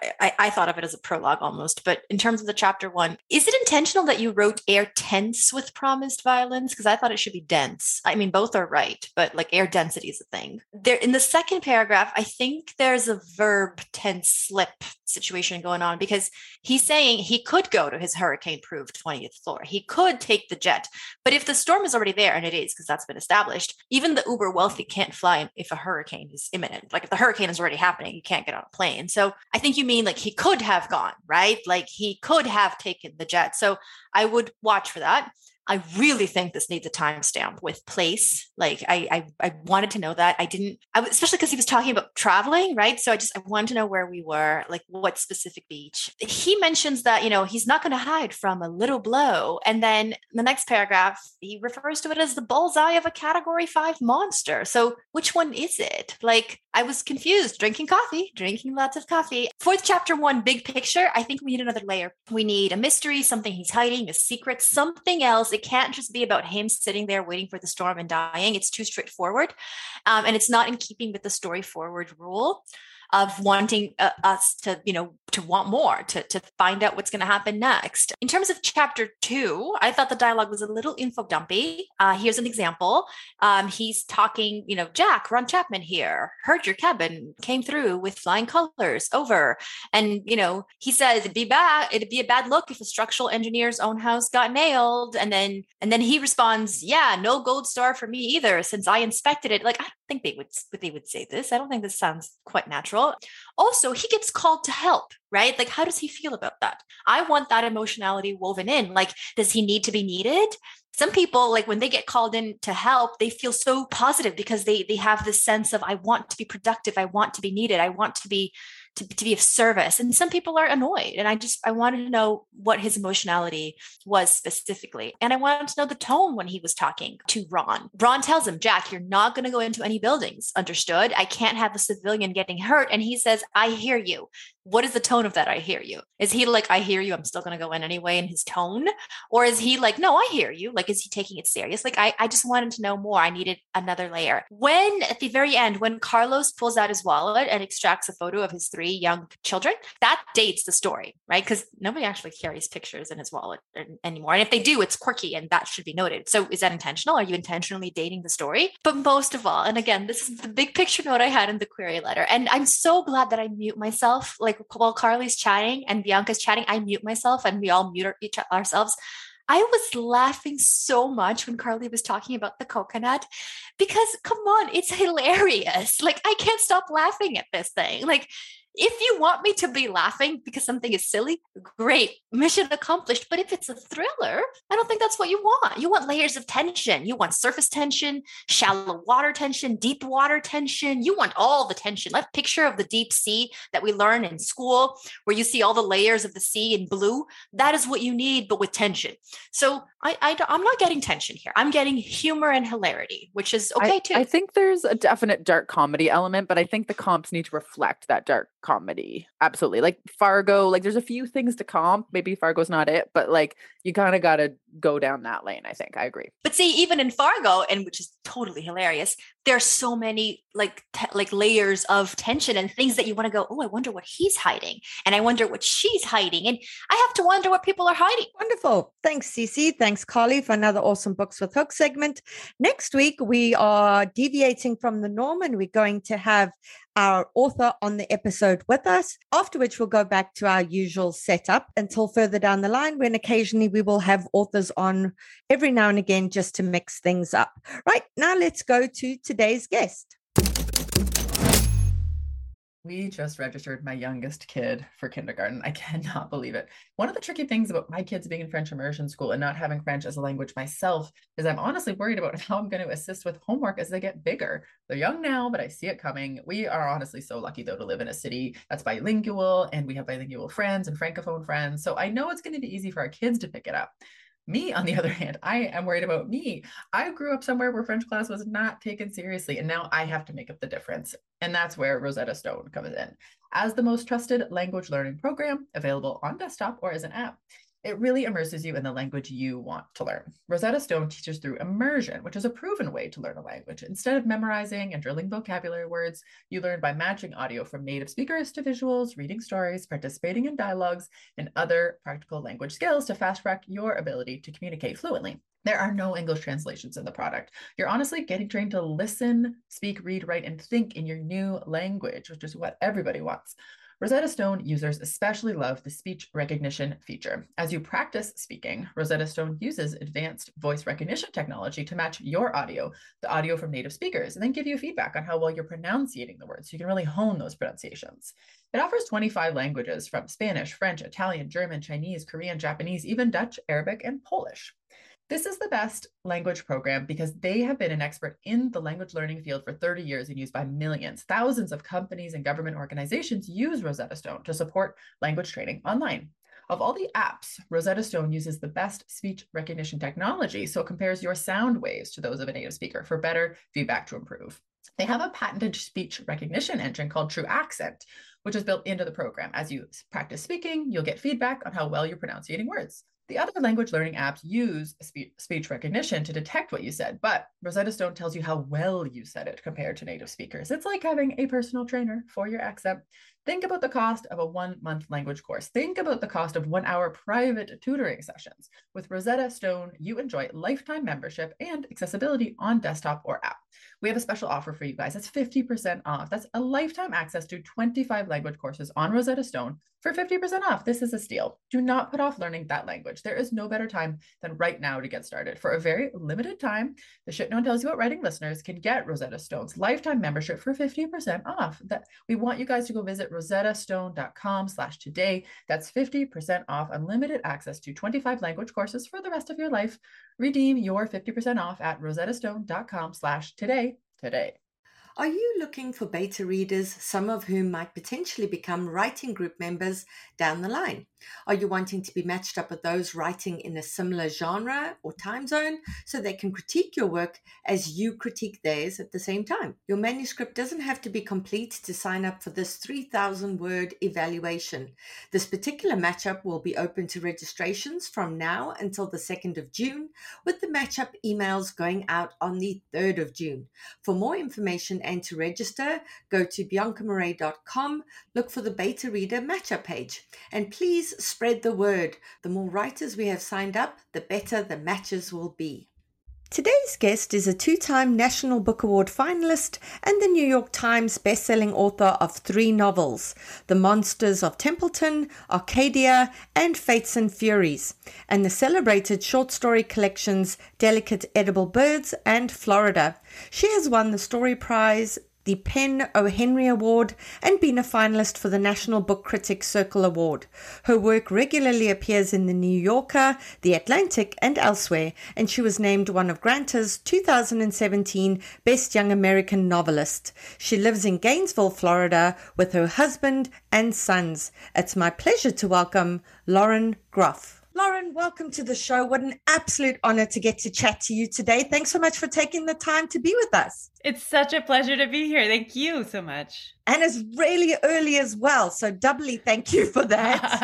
I thought of it as a prologue almost, but in terms of the chapter 1, is it intentional that you wrote air tense with promised violence? Because I thought it should be dense. I mean, both are right, but like air density is a thing. There in the second paragraph, I think there's a verb tense slip situation going on, because he's saying he could go to his hurricane-proof 20th floor. He could take the jet. But if the storm is already there, and it is, because that's been established, even the uber wealthy can't fly if a hurricane is imminent. Like if the hurricane is already happening, you can't get on a plane. So I think you mean like he could have gone, right? Like he could have taken the jet. So I would watch for that. I really think this needs a timestamp with place. Like I wanted to know that. Especially because he was talking about traveling, right? So I wanted to know where we were, like what specific beach. He mentions that, he's not going to hide from a little blow. And then the next paragraph, he refers to it as the bullseye of a category 5 monster. So which one is it? Like, I was confused, drinking lots of coffee. For chapter 1, big picture, I think we need another layer. We need a mystery, something he's hiding, a secret, something else. It can't just be about him sitting there waiting for the storm and dying. It's too straightforward. And it's not in keeping with the story forward rule of wanting us to want more, to find out what's going to happen next. In terms of chapter 2, I thought the dialogue was a little info dumpy. Here's an example. He's talking, Jack, Ron Chapman here, heard your cabin, came through with flying colors, over. And, he says it'd be a bad look if a structural engineer's own house got nailed. And then he responds, yeah, no gold star for me either, since I inspected it. Like, I don't think they would say this. I don't think this sounds quite natural. Also, he gets called to help, right? Like, how does he feel about that? I want that emotionality woven in. Like, does he need to be needed? Some people, like when they get called in to help, they feel so positive because they have this sense of, I want to be productive. I want to be needed. I want to be of service. And some people are annoyed. And I wanted to know what his emotionality was specifically. And I wanted to know the tone when he was talking to Ron. Ron tells him, Jack, you're not going to go into any buildings. Understood? I can't have a civilian getting hurt. And he says, I hear you. what is the tone of that I hear you? Is he like, I hear you, I'm still going to go in anyway in his tone? Or is he like, no, I hear you? Like, is he taking it serious? Like, I just wanted to know more. I needed another layer. When at the very end, when Carlos pulls out his wallet and extracts a photo of his 3 young children, that dates the story, right? Because nobody actually carries pictures in his wallet anymore. And if they do, it's quirky and that should be noted. So is that intentional? Are you intentionally dating the story? But most of all, and again, this is the big picture note I had in the query letter. And I'm so glad that I mute myself. Like while Carly's chatting and Bianca's chatting, I mute myself and we all mute ourselves. I was laughing so much when Carly was talking about the coconut because come on, it's hilarious. Like I can't stop laughing at this thing. Like if you want me to be laughing because something is silly, great, mission accomplished. But if it's a thriller, I don't think that's what you want. You want layers of tension. You want surface tension, shallow water tension, deep water tension. You want all the tension. That picture of the deep sea that we learn in school, where you see all the layers of the sea in blue, that is what you need, but with tension. So I'm not getting tension here. I'm getting humor and hilarity, which is okay too. I think there's a definite dark comedy element, but I think the comps need to reflect that dark comedy. Absolutely. Like Fargo, like there's a few things to comp. Maybe Fargo's not it, but like you kind of got to go down that lane. I think I agree. But see, even in Fargo, and which is totally hilarious, there's so many like layers of tension and things that you want to go, oh, I wonder what he's hiding. And I wonder what she's hiding. And I have to wonder what people are hiding. Wonderful. Thanks, Cece. Thanks, Carly, for another awesome Books with Hooks segment. Next week, we are deviating from the norm and we're going to have our author on the episode with us, after which we'll go back to our usual setup until further down the line, when occasionally we will have authors on every now and again just to mix things up. Right, now let's go to today's guest. We just registered my youngest kid for kindergarten. I cannot believe it. One of the tricky things about my kids being in French immersion school and not having French as a language myself is I'm honestly worried about how I'm going to assist with homework as they get bigger. They're young now, but I see it coming. We are honestly so lucky, though, to live in a city that's bilingual, and we have bilingual friends and Francophone friends. So I know it's going to be easy for our kids to pick it up. Me, on the other hand, I am worried about me. I grew up somewhere where French class was not taken seriously, and now I have to make up the difference. And that's where Rosetta Stone comes in. As the most trusted language learning program available on desktop or as an app, it really immerses you in the language you want to learn. Rosetta Stone teaches through immersion, which is a proven way to learn a language. Instead of memorizing and drilling vocabulary words, you learn by matching audio from native speakers to visuals, reading stories, participating in dialogues, and other practical language skills to fast-track your ability to communicate fluently. There are no English translations in the product. You're honestly getting trained to listen, speak, read, write, and think in your new language, which is what everybody wants. Rosetta Stone users especially love the speech recognition feature. As you practice speaking, Rosetta Stone uses advanced voice recognition technology to match your audio, the audio from native speakers, and then give you feedback on how well you're pronunciating the words so you can really hone those pronunciations. It offers 25 languages from Spanish, French, Italian, German, Chinese, Korean, Japanese, even Dutch, Arabic, and Polish. This is the best language program because they have been an expert in the language learning field for 30 years and used by millions. Thousands of companies and government organizations use Rosetta Stone to support language training online. Of all the apps, Rosetta Stone uses the best speech recognition technology, so it compares your sound waves to those of a native speaker for better feedback to improve. They have a patented speech recognition engine called True Accent, which is built into the program. As you practice speaking, you'll get feedback on how well you're pronouncing words. The other language learning apps use speech recognition to detect what you said, but Rosetta Stone tells you how well you said it compared to native speakers. It's like having a personal trainer for your accent. Think about the cost of a 1-month language course. Think about the cost of 1-hour private tutoring sessions. With Rosetta Stone, you enjoy lifetime membership and accessibility on desktop or app. We have a special offer for you guys. That's 50% off. That's a lifetime access to 25 language courses on Rosetta Stone for 50% off. This is a steal. Do not put off learning that language. There is no better time than right now to get started. For a very limited time, the Shit No One Tells You About Writing listeners can get Rosetta Stone's lifetime membership for 50% off. We want you guys to go visit rosettastone.com/today. That's 50% off unlimited access to 25 language courses for the rest of your life. Redeem your 50% off at rosettastone.com/today today. Are you looking for beta readers, some of whom might potentially become writing group members down the line? Are you wanting to be matched up with those writing in a similar genre or time zone so they can critique your work as you critique theirs at the same time? Your manuscript doesn't have to be complete to sign up for this 3,000-word evaluation. This particular matchup will be open to registrations from now until the 2nd of June, with the matchup emails going out on the 3rd of June. For more information and to register, go to biancamarais.com, look for the beta reader matchup page, and please spread the word. The more writers we have signed up, the better the matches will be. Today's guest is a 2-time National Book Award finalist and the New York Times bestselling author of 3 novels, The Monsters of Templeton, Arcadia, and Fates and Furies, and the celebrated short story collections Delicate Edible Birds and Florida. She has won the Story Prize, the Penn O. Henry Award, and been a finalist for the National Book Critics Circle Award. Her work regularly appears in The New Yorker, The Atlantic, and elsewhere, and she was named one of Granta's 2017 Best Young American Novelist. She lives in Gainesville, Florida, with her husband and sons. It's my pleasure to welcome Lauren Groff. Lauren, welcome to the show. What an absolute honor to get to chat to you today. Thanks so much for taking the time to be with us. It's such a pleasure to be here. Thank you so much. And it's really early as well, so doubly thank you for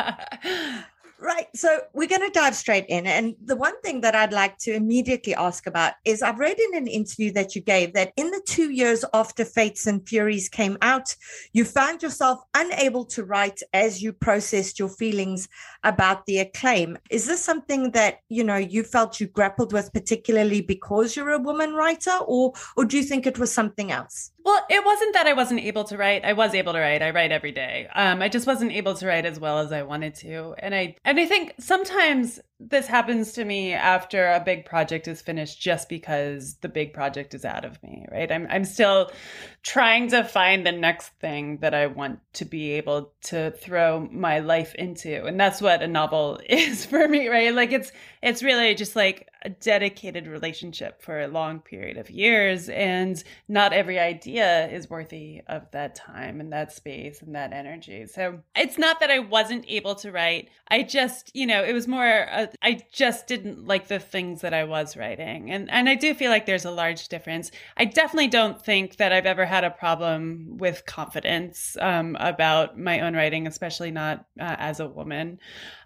that. Right. So we're going to dive straight in. And the one thing that I'd like to immediately ask about is I've read in an interview that you gave that in the 2 years after Fates and Furies came out, you found yourself unable to write as you processed your feelings about the acclaim. Is this something that, you felt you grappled with particularly because you're a woman writer, or do you think it was something else? Well, it wasn't that I wasn't able to write. I was able to write. I write every day. I just wasn't able to write as well as I wanted to. And I think sometimes this happens to me after a big project is finished just because the big project is out of me, right? I'm still trying to find the next thing that I want to be able to throw my life into. And that's what a novel is for me, right? Like it's really just like a dedicated relationship for a long period of years. And not every idea is worthy of that time and that space and that energy. So it's not that I wasn't able to write. I just, it was more, I just didn't like the things that I was writing. And I do feel like there's a large difference. I definitely don't think that I've ever had a problem with confidence about my own writing, especially not as a woman.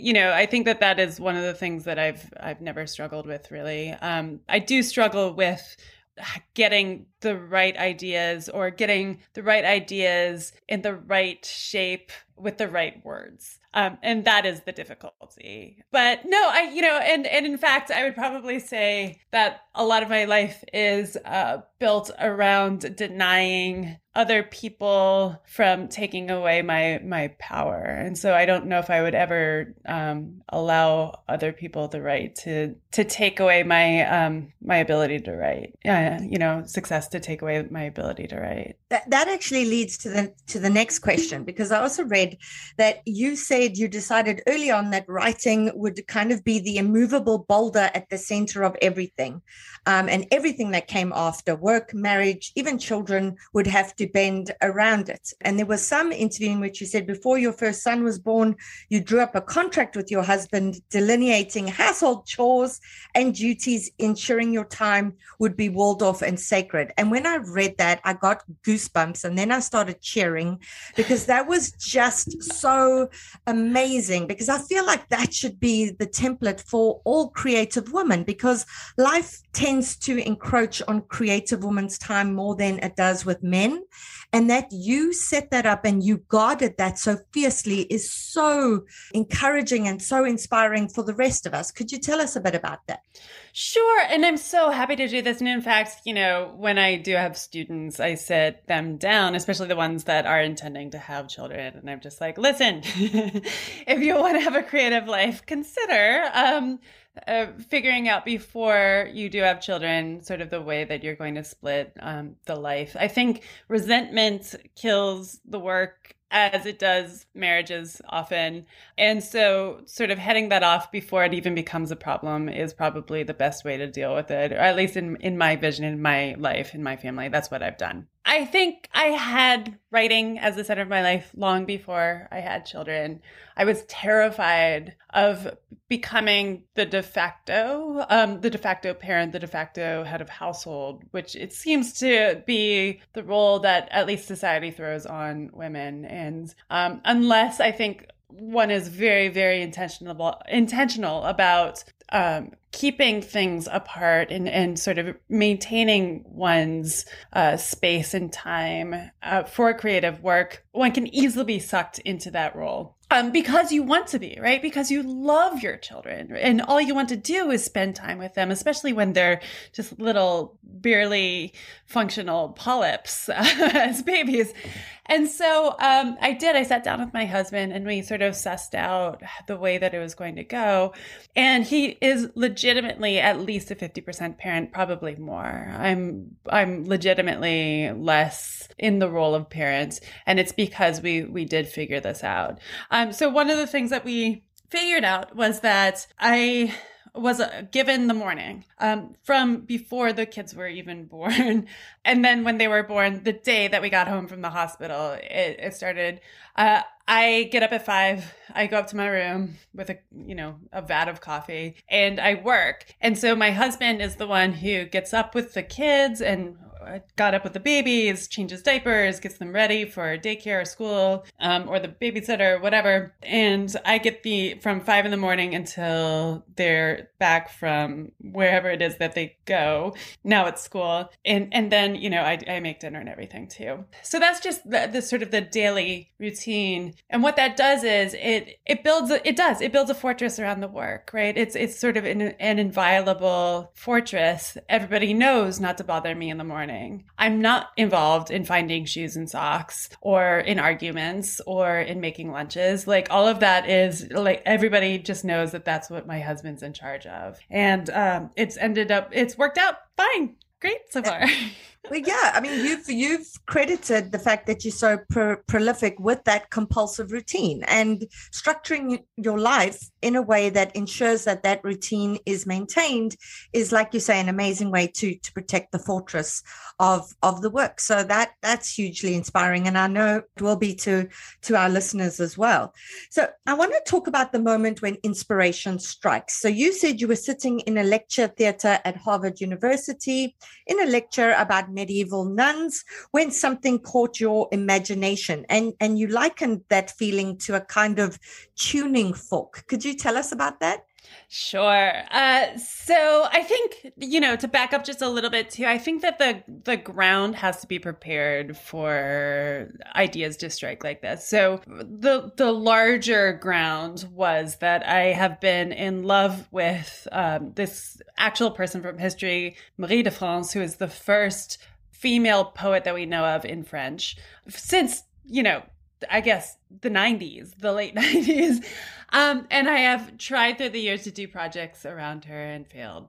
I think that is one of the things that I've never struggled with, really. I do struggle with getting the right ideas or getting the right ideas in the right shape with the right words. And that is the difficulty. But no, and in fact, I would probably say that a lot of my life is built around denying other people from taking away my power. And so I don't know if I would ever allow other people the right to take away my ability to write. Success to take away my ability to write. That actually leads to the next question, because I also read that you said you decided early on that writing would kind of be the immovable boulder at the center of everything. And everything that came after, work, marriage, even children, would have to bend around it. And there was some interview in which you said before your first son was born, you drew up a contract with your husband delineating household chores and duties, ensuring your time would be walled off and sacred. And when I read that, I got goosebumps, and then I started cheering, because that was just so amazing, because I feel like that should be the template for all creative women, because life tends to encroach on creative women's time more than it does with men. And that you set that up and you guarded that so fiercely is so encouraging and so inspiring for the rest of us. Could you tell us a bit about that? Sure. And I'm so happy to do this. And in fact, when I do have students, I sit them down, especially the ones that are intending to have children. And I'm just like, listen, if you want to have a creative life, consider figuring out before you do have children, sort of the way that you're going to split the life. I think resentment kills the work as it does marriages often. And so sort of heading that off before it even becomes a problem is probably the best way to deal with it, or at least in my vision, in my life, in my family. That's what I've done. I think I had writing as the center of my life long before I had children. I was terrified of becoming the de facto parent, the de facto head of household, which it seems to be the role that at least society throws on women. And unless I think one is very, very intentional about keeping things apart and sort of maintaining one's space and time for creative work, one can easily be sucked into that role. Because you want to be, right? Because you love your children and all you want to do is spend time with them, especially when they're just little, barely functional polyps as babies. And so I sat down with my husband and we sort of sussed out the way that it was going to go. And he is legitimately at least a 50% parent, probably more. I'm legitimately less in the role of parent. And it's because we did figure this out. So one of the things that we figured out was that I was given the morning from before the kids were even born. And then when they were born, the day that we got home from the hospital, it started. I get up at 5. I go up to my room with a vat of coffee and I work. And so my husband is the one who gets up with the kids and got up with the babies, changes diapers, gets them ready for daycare or school, or the babysitter, whatever. And I get from 5 in the morning until they're back from wherever it is that they go. Now it's school. And then, I make dinner and everything too. So that's just the sort of the daily routine. And what that does is it builds a fortress around the work, right? It's sort of an inviolable fortress. Everybody knows not to bother me in the morning. I'm not involved in finding shoes and socks or in arguments or in making lunches. Like all of that is like everybody just knows that that's what my husband's in charge of. And it's worked out fine. Great so far. Well, yeah, I mean, you've credited the fact that you're so prolific with that compulsive routine and structuring your life in a way that ensures that routine is maintained is, like you say, an amazing way to protect the fortress of the work. So that's hugely inspiring, and I know it will be to our listeners as well. So I want to talk about the moment when inspiration strikes. So you said you were sitting in a lecture theater at Harvard University in a lecture about medieval nuns when something caught your imagination, and you likened that feeling to a kind of tuning fork. Could you tell us about that? Sure. So I think, to back up just a little bit too, I think that the ground has to be prepared for ideas to strike like this. So the larger ground was that I have been in love with this actual person from history, Marie de France, who is the first female poet that we know of in French since, I guess the late 90s. And I have tried through the years to do projects around her and failed.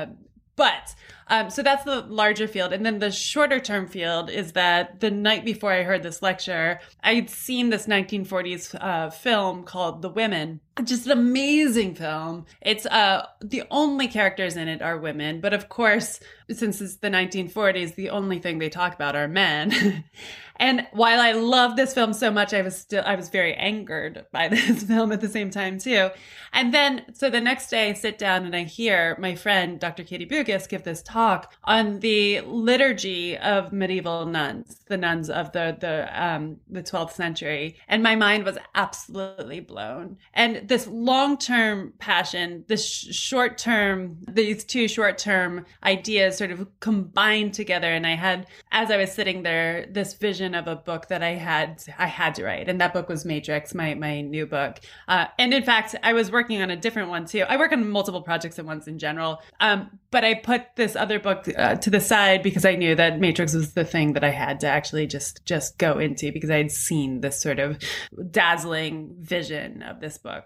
So that's the larger field. And then the shorter term field is that the night before I heard this lecture, I'd seen this 1940s film called The Women. Just an amazing film. It's the only characters in it are women. But of course, since it's the 1940s, the only thing they talk about are men. And while I love this film so much, I was very angered by this film at the same time too. And then, so the next day I sit down and I hear my friend, Dr. Katie Bugis, give this talk on the liturgy of medieval nuns, the nuns of the 12th century. And my mind was absolutely blown. And this long-term passion, these two short-term ideas sort of combined together. And I had, as I was sitting there, this vision of a book that I had to write. And that book was Matrix, my new book. And in fact, I was working on a different one too. I work on multiple projects at once in general. But I put this other book to the side because I knew that Matrix was the thing that I had to actually just go into because I had seen this sort of dazzling vision of this book.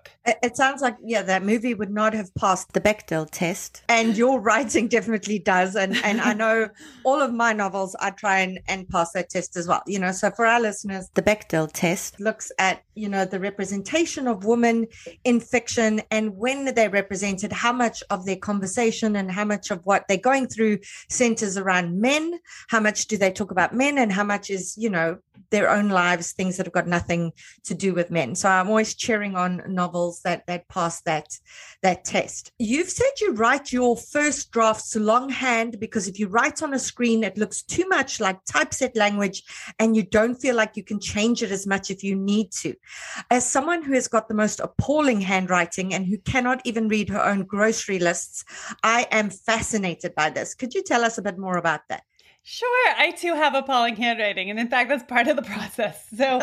work. It sounds like, yeah, that movie would not have passed the Bechdel test. And your writing definitely does. And I know all of my novels, I try and pass that test as well. So for our listeners, the Bechdel test looks at, the representation of women in fiction, and when they're represented, how much of their conversation and how much of what they're going through centers around men, how much do they talk about men, and how much is, their own lives, things that have got nothing to do with men. So I'm always cheering on novels that pass that test. You've said you write your first drafts longhand because if you write on a screen, it looks too much like typeset language and you don't feel like you can change it as much if you need to. As someone who has got the most appalling handwriting and who cannot even read her own grocery lists, I am fascinated by this. Could you tell us a bit more about that? Sure. I too have appalling handwriting. And in fact, that's part of the process. So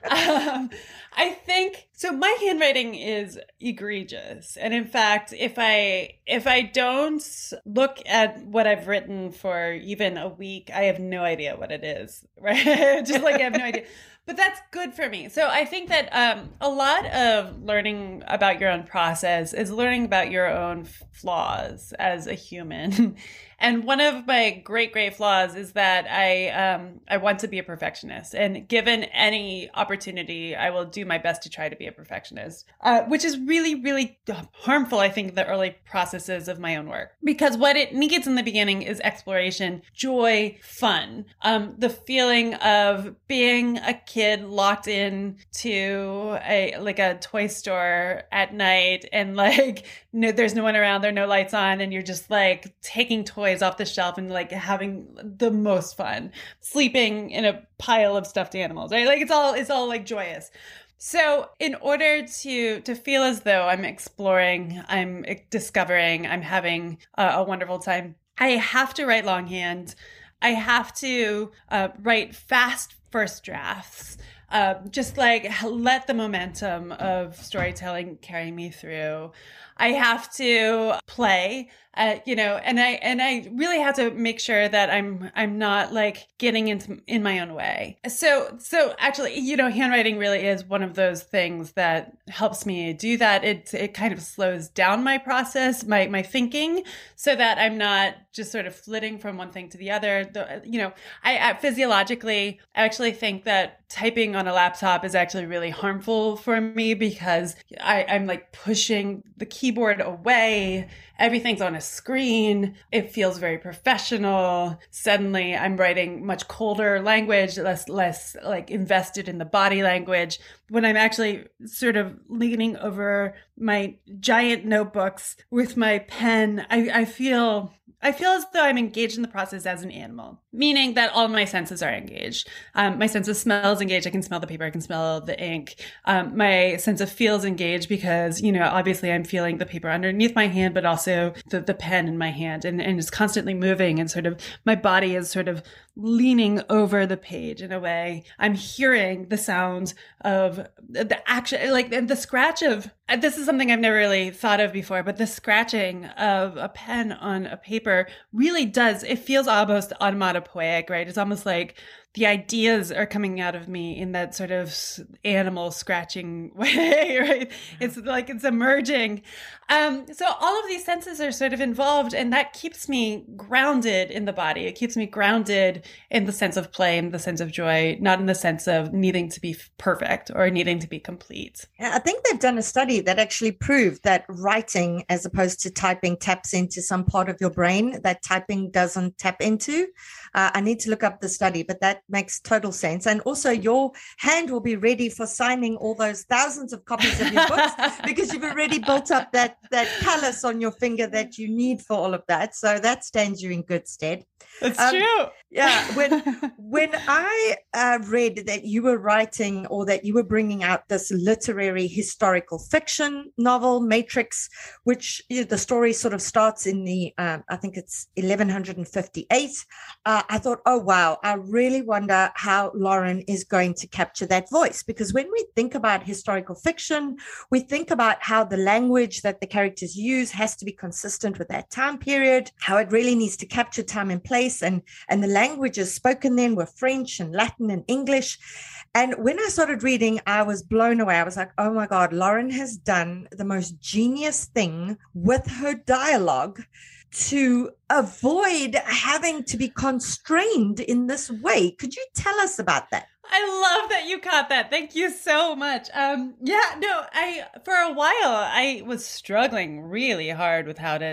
I think, so my handwriting is egregious. And in fact, if I don't look at what I've written for even a week, I have no idea what it is, right? Just like I have no idea. But that's good for me. So I think that a lot of learning about your own process is learning about your own flaws as a human. And one of my great, great flaws is that I want to be a perfectionist. And given any opportunity, I will do my best to try to be a perfectionist, which is really, really harmful, I think, in the early processes of my own work. Because what it needs in the beginning is exploration, joy, fun. The feeling of being a kid locked in to a toy store at night and there's no one around, there are no lights on, and you're just like taking toys off the shelf and like having the most fun, sleeping in a pile of stuffed animals, right? Like it's all like joyous. So in order to feel as though I'm exploring, I'm discovering, I'm having a wonderful time, I have to write longhand. I have to write fast first drafts. Just like let the momentum of storytelling carry me through. I have to play, and I really have to make sure that I'm not like getting in my own way. So actually, handwriting really is one of those things that helps me do that. It kind of slows down my process, my thinking, so that I'm not just sort of flitting from one thing to the other. I physiologically, I actually think that typing on a laptop is actually really harmful for me because I'm like pushing the keyboard away. Everything's on a screen. It feels very professional. Suddenly I'm writing much colder language, less like invested in the body language. When I'm actually sort of leaning over my giant notebooks with my pen, I feel as though I'm engaged in the process as an animal, meaning that all my senses are engaged. My sense of smell is engaged. I can smell the paper. I can smell the ink. My sense of feel is engaged because, obviously I'm feeling the paper underneath my hand, but also the pen in my hand and it's constantly moving and sort of my body is sort of leaning over the page in a way. I'm hearing the sound of the action, like the scratch of, this is something I've never really thought of before, but the scratching of a pen on a paper really does, it feels almost onomatopoeic, right? It's almost like the ideas are coming out of me in that sort of animal scratching way, right? It's like it's emerging. So all of these senses are sort of involved, and that keeps me grounded in the body. It keeps me grounded in the sense of play and the sense of joy, not in the sense of needing to be perfect or needing to be complete. I think they've done a study that actually proved that writing as opposed to typing taps into some part of your brain that typing doesn't tap into. I need to look up the study, but that makes total sense. And also your hand will be ready for signing all those thousands of copies of your books because you've already built up that callus on your finger that you need for all of that. So that stands you in good stead. That's true. Yeah. When I read that you were writing or that you were bringing out this literary historical fiction novel, Matrix, which the story sort of starts in the, I think it's 1158. I thought, oh, wow, I really wonder how Lauren is going to capture that voice, because when we think about historical fiction, we think about how the language that the characters use has to be consistent with that time period, how it really needs to capture time and place, and the languages spoken then were French and Latin and English. And when I started reading, I was blown away. I was like, oh my God, Lauren has done the most genius thing with her dialogue to avoid having to be constrained in this way. Could you tell us about that? I love that you caught that. Thank you so much. For a while I was struggling really hard with how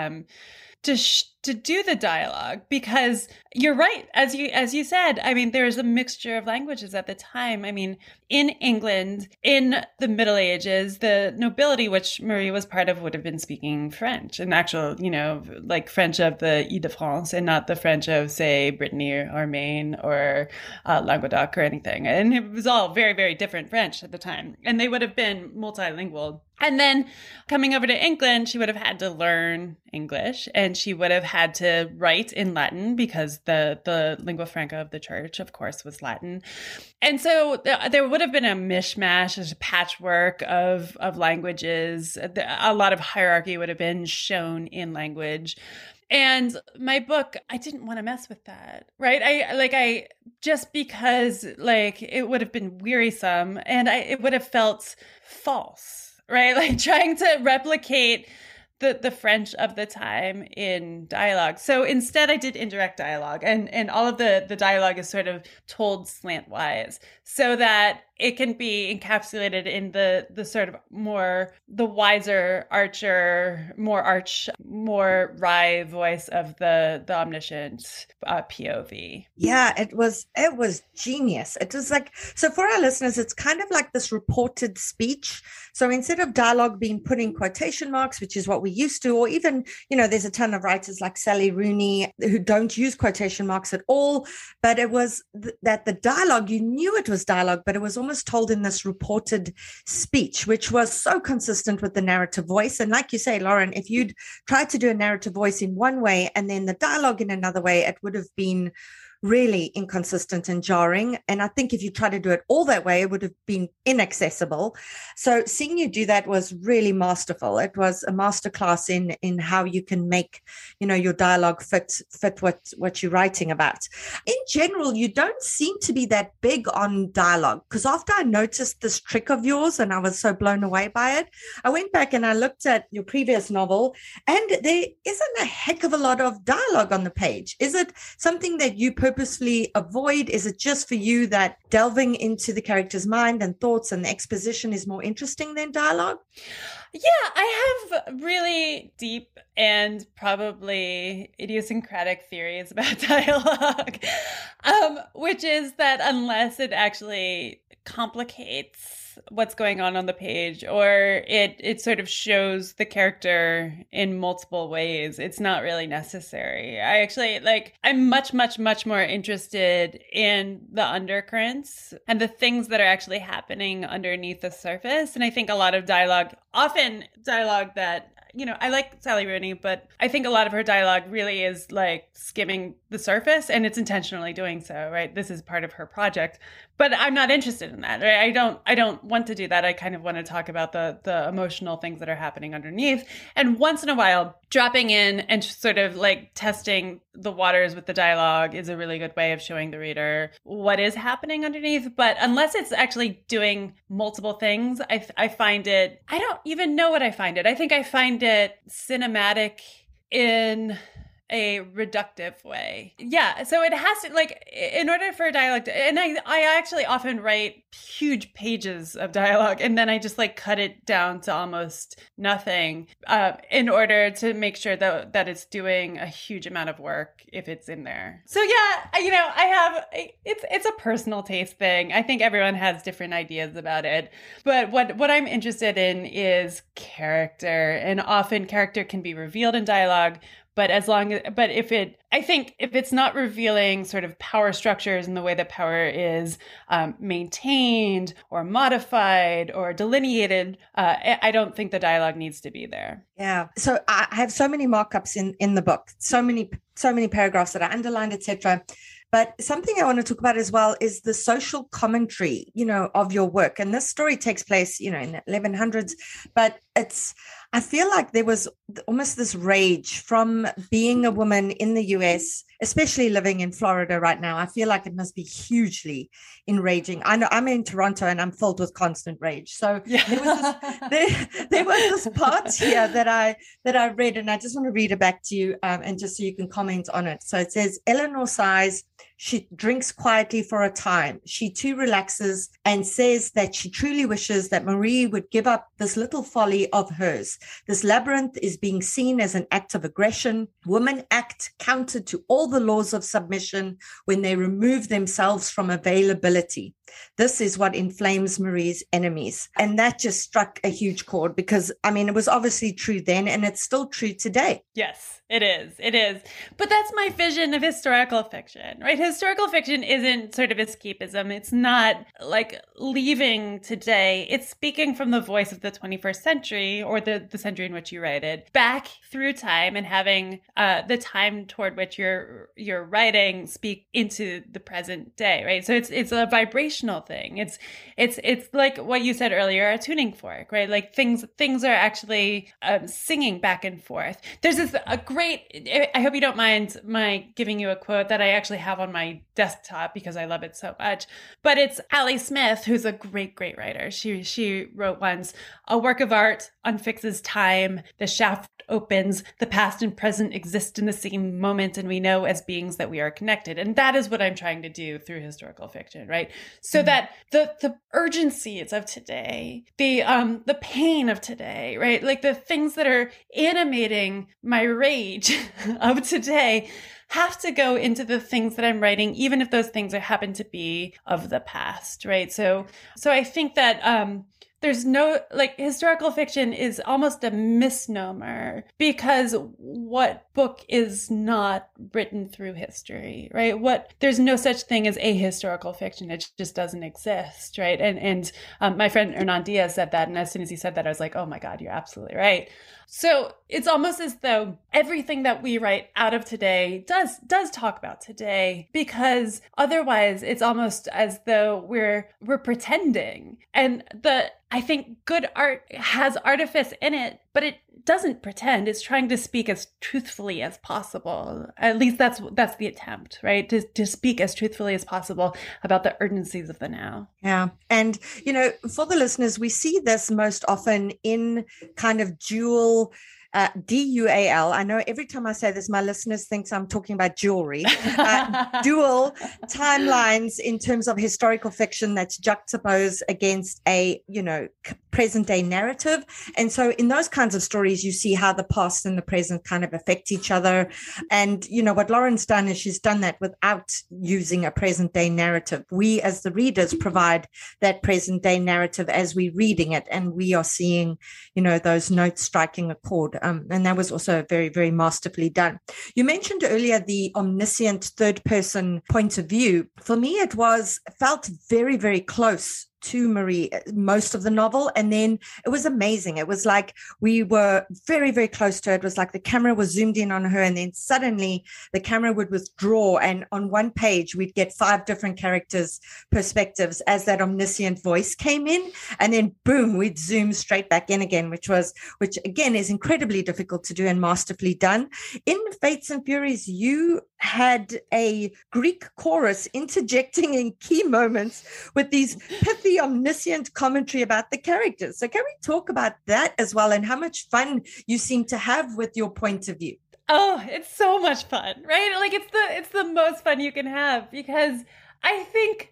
to do the dialogue, because you're right. As you said, I mean, there's a mixture of languages at the time. I mean, in England, in the Middle Ages, the nobility, which Marie was part of, would have been speaking French, an actual, like French of the Ile-de-France, and not the French of, say, Brittany or Maine or Languedoc or anything. And it was all very, very different French at the time. And they would have been multilingual. And then coming over to England, she would have had to learn English, and she would have had to write in Latin, because the lingua franca of the church, of course, was Latin. And so there would have been a mishmash, a patchwork of languages. A lot of hierarchy would have been shown in language. And my book, I didn't want to mess with that, right? I just because it would have been wearisome, and it would have felt false. Right? Like trying to replicate the French of the time in dialogue. So instead I did indirect dialogue, and all of the dialogue is sort of told slantwise, so that it can be encapsulated in the sort of the wiser archer, more wry voice of the omniscient POV. Yeah, it was genius. It was like, so for our listeners, it's kind of like this reported speech. So instead of dialogue being put in quotation marks, which is what we used to, or even, there's a ton of writers like Sally Rooney who don't use quotation marks at all, but it was that the dialogue, you knew it was dialogue, but it was almost told in this reported speech, which was so consistent with the narrative voice. And like you say, Lauren, if you'd tried to do a narrative voice in one way and then the dialogue in another way, it would have been really inconsistent and jarring. And I think if you try to do it all that way, it would have been inaccessible. So seeing you do that was really masterful. It was a masterclass in how you can make, your dialogue fit what you're writing about. In general, you don't seem to be that big on dialogue, because after I noticed this trick of yours and I was so blown away by it, I went back and I looked at your previous novel, and there isn't a heck of a lot of dialogue on the page. Is it something that you purposely avoid? Is it just for you that delving into the character's mind and thoughts and the exposition is more interesting than dialogue? Yeah, I have really deep and probably idiosyncratic theories about dialogue, which is that unless it actually complicates what's going on the page, or it sort of shows the character in multiple ways, it's not really necessary. I actually I'm much, much, much more interested in the undercurrents and the things that are actually happening underneath the surface. And I think a lot of dialogue, often dialogue that, I like Sally Rooney, but I think a lot of her dialogue really is like skimming the surface, and it's intentionally doing so, right? This is part of her project, but I'm not interested in that, right? I don't want to do that. I kind of want to talk about the emotional things that are happening underneath. And once in a while, dropping in and just sort of testing the waters with the dialogue is a really good way of showing the reader what is happening underneath. But unless it's actually doing multiple things, I find it, I don't even know what I find it. I think I find it cinematic in a reductive way. Yeah. So it has to, in order for a dialogue to, and I actually often write huge pages of dialogue, and then I just cut it down to almost nothing in order to make sure that it's doing a huge amount of work if it's in there. So yeah, I have, it's a personal taste thing. I think everyone has different ideas about it, but what I'm interested in is character, and often character can be revealed in dialogue. But if it's not revealing sort of power structures and the way that power is maintained or modified or delineated, I don't think the dialogue needs to be there. Yeah. So I have so many markups in the book, so many paragraphs that I underlined, etc. But something I want to talk about as well is the social commentary, of your work. And this story takes place, in the 1100s, but I feel like there was almost this rage from being a woman in the US, especially living in Florida right now. I feel like it must be hugely enraging. I know I'm in Toronto and I'm filled with constant rage. So there was this part here that I read, and I just want to read it back to you, and just so you can comment on it. So it says, Eleanor sighs. She drinks quietly for a time. She too relaxes and says that she truly wishes that Marie would give up this little folly of hers. This labyrinth is being seen as an act of aggression. Women act counter to all the laws of submission when they remove themselves from availability. This is what inflames Marie's enemies. And that just struck a huge chord because, it was obviously true then and it's still true today. Yes, it is. It is. But that's my vision of historical fiction, right? Historical fiction isn't sort of escapism. It's not like leaving today. It's speaking from the voice of the 21st century or the century in which you write it back through time and having the time toward which you're writing speak into the present day, right? So it's a vibrational thing. It's like what you said earlier, a tuning fork, right? Like things are actually singing back and forth. There's a great, I hope you don't mind my giving you a quote that I actually have on my desktop because I love it so much, but it's Ali Smith, who's a great, great writer. She wrote once, "A work of art unfixes time. The shaft opens. The past and present exist in the same moment, and we know as beings that we are connected." And that is what I'm trying to do through historical fiction, right? So that the urgencies of today, the pain of today, right? Like the things that are animating my rage of today have to go into the things that I'm writing, even if those things happen to be of the past, right? So I think that there's no, like, historical fiction is almost a misnomer because what book is not written through history, right? There's no such thing as ahistorical fiction. It just doesn't exist, right? And my friend Hernan Diaz said that. And as soon as he said that, I was like, oh my God, you're absolutely right. So it's almost as though everything that we write out of today does talk about today, because otherwise it's almost as though we're pretending. And I think good art has artifice in it, but it doesn't pretend. It's trying to speak as truthfully as possible. At least that's the attempt, right? To speak as truthfully as possible about the urgencies of the now. Yeah. And, for the listeners, we see this most often in kind of dual DUAL. I know every time I say this, my listeners think I'm talking about jewelry. Dual timelines in terms of historical fiction that's juxtaposed against a, present day narrative. And so in those kinds of stories, you see how the past and the present kind of affect each other. And, what Lauren's done is she's done that without using a present day narrative. We as the readers provide that present day narrative as we're reading it. And we are seeing, those notes striking a chord. And that was also very, very masterfully done. You mentioned earlier the omniscient third person point of view. For me, it felt very, very close to Marie most of the novel, and then it was amazing. It was like we were very, very close to her. It was like the camera was zoomed in on her, and then suddenly the camera would withdraw, and on one page we'd get 5 different characters' perspectives as that omniscient voice came in, and then boom, we'd zoom straight back in again, which again is incredibly difficult to do and masterfully done. In Fates and Furies, you had a Greek chorus interjecting in key moments with these pithy, omniscient commentary about the characters. So can we talk about that as well, and how much fun you seem to have with your point of view? Oh, it's so much fun, right? Like it's the most fun you can have, because I think,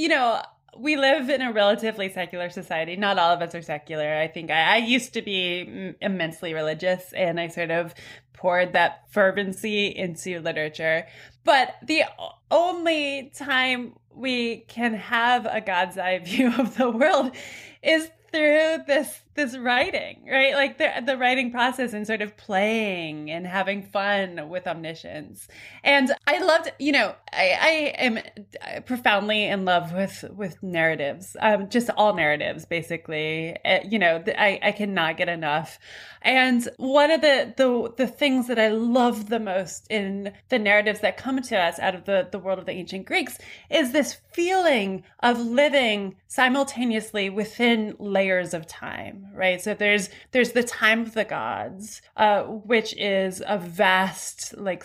we live in a relatively secular society. Not all of us are secular. I think I used to be immensely religious, and I sort of poured that fervency into literature. But the only time we can have a God's eye view of the world is through this this writing, right? Like the writing process and sort of playing and having fun with omniscience. And I loved, I am profoundly in love with narratives, just all narratives, basically. I cannot get enough. And one of the things that I love the most in the narratives that come to us out of the world of the ancient Greeks is this feeling of living simultaneously within layers of time, right? So there's the time of the gods, which is a vast, like,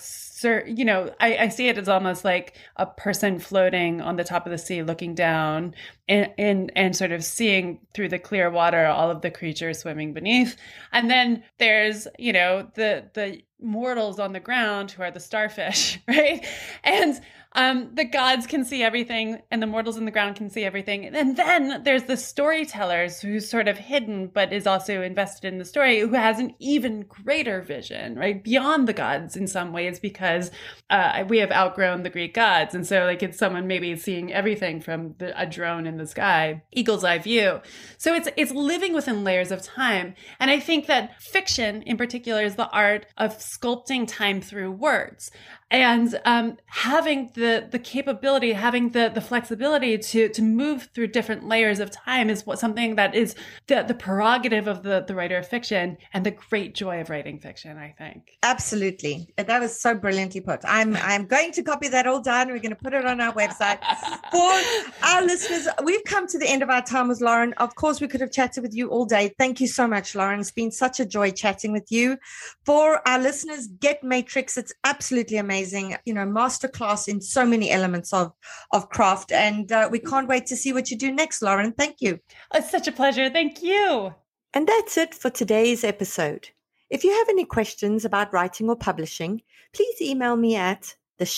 I see it as almost like a person floating on the top of the sea, looking down and sort of seeing through the clear water all of the creatures swimming beneath. And then there's, the mortals on the ground who are the starfish, right? And the gods can see everything and the mortals in the ground can see everything. And then there's the storytellers who's sort of hidden, but is also invested in the story, who has an even greater vision, right? Beyond the gods in some ways, because we have outgrown the Greek gods. And so like it's someone maybe seeing everything from a drone in the sky, eagle's eye view. So it's living within layers of time. And I think that fiction in particular is the art of sculpting time through words. And having the capability, having the flexibility to move through different layers of time is something that is the prerogative of the writer of fiction and the great joy of writing fiction, I think. Absolutely. That was so brilliantly put. I'm going to copy that all down. We're going to put it on our website. For our listeners, we've come to the end of our time with Lauren. Of course, we could have chatted with you all day. Thank you so much, Lauren. It's been such a joy chatting with you. For our listeners, get Matrix. It's absolutely amazing. Masterclass in so many elements of craft. And we can't wait to see what you do next, Lauren. Thank you. It's such a pleasure. Thank you. And that's it for today's episode. If you have any questions about writing or publishing, please email me at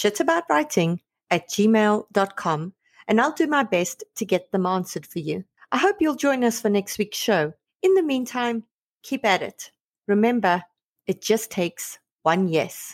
theshitaboutwriting@gmail.com and I'll do my best to get them answered for you. I hope you'll join us for next week's show. In the meantime, keep at it. Remember, it just takes one yes.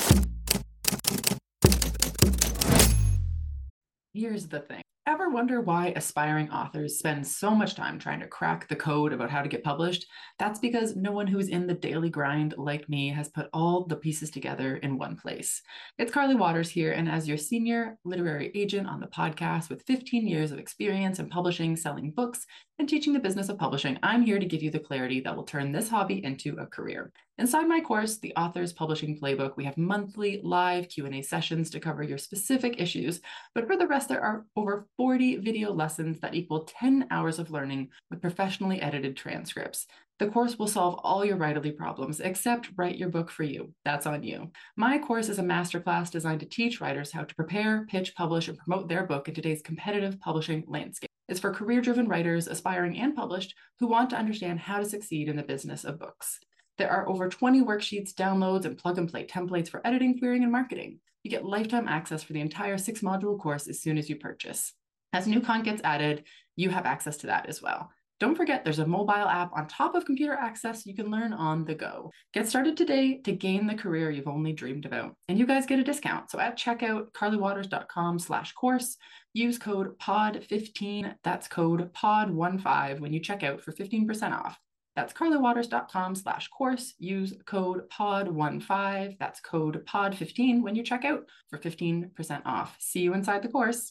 Here's the thing. Ever wonder why aspiring authors spend so much time trying to crack the code about how to get published? That's because no one who's in the daily grind like me has put all the pieces together in one place. It's Carly Waters here, and as your senior literary agent on the podcast with 15 years of experience in publishing, selling books, and teaching the business of publishing, I'm here to give you the clarity that will turn this hobby into a career. Inside my course, The Author's Publishing Playbook, we have monthly live Q&A sessions to cover your specific issues, but for the rest, there are over 40 video lessons that equal 10 hours of learning with professionally edited transcripts. The course will solve all your writerly problems, except write your book for you. That's on you. My course is a masterclass designed to teach writers how to prepare, pitch, publish, and promote their book in today's competitive publishing landscape. It's for career-driven writers, aspiring and published, who want to understand how to succeed in the business of books. There are over 20 worksheets, downloads, and plug-and-play templates for editing, querying, and marketing. You get lifetime access for the entire 6-module course as soon as you purchase. As new content gets added, you have access to that as well. Don't forget, there's a mobile app on top of computer access you can learn on the go. Get started today to gain the career you've only dreamed about. And you guys get a discount. So at checkout, carlywaters.com/course, use code POD15, that's code POD15 when you check out for 15% off. That's carlywaters.com/course, use code POD15, that's code POD15 when you check out for 15% off. See you inside the course.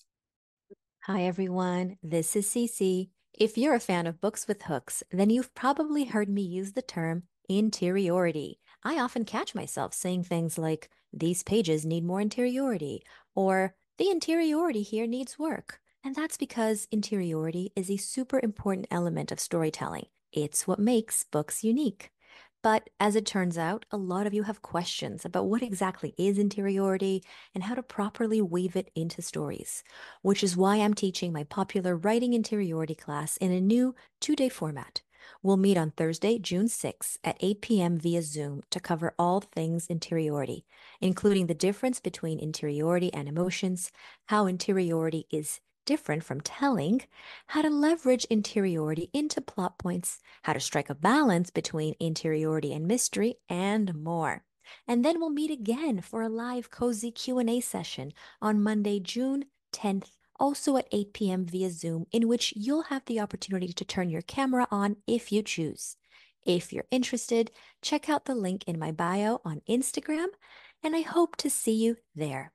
Hi, everyone. This is Cece. If you're a fan of books with hooks, then you've probably heard me use the term interiority. I often catch myself saying things like, these pages need more interiority, or the interiority here needs work. And that's because interiority is a super important element of storytelling. It's what makes books unique. But as it turns out, a lot of you have questions about what exactly is interiority and how to properly weave it into stories, which is why I'm teaching my popular Writing Interiority class in a new 2-day format. We'll meet on Thursday, June 6th at 8 p.m. via Zoom to cover all things interiority, including the difference between interiority and emotions, how interiority is different from telling, how to leverage interiority into plot points, how to strike a balance between interiority and mystery, and more. And then we'll meet again for a live cozy Q&A session on Monday, June 10th also at 8 p.m. via Zoom, in which you'll have the opportunity to turn your camera on if you choose. If you're interested, check out the link in my bio on Instagram, and I hope to see you there.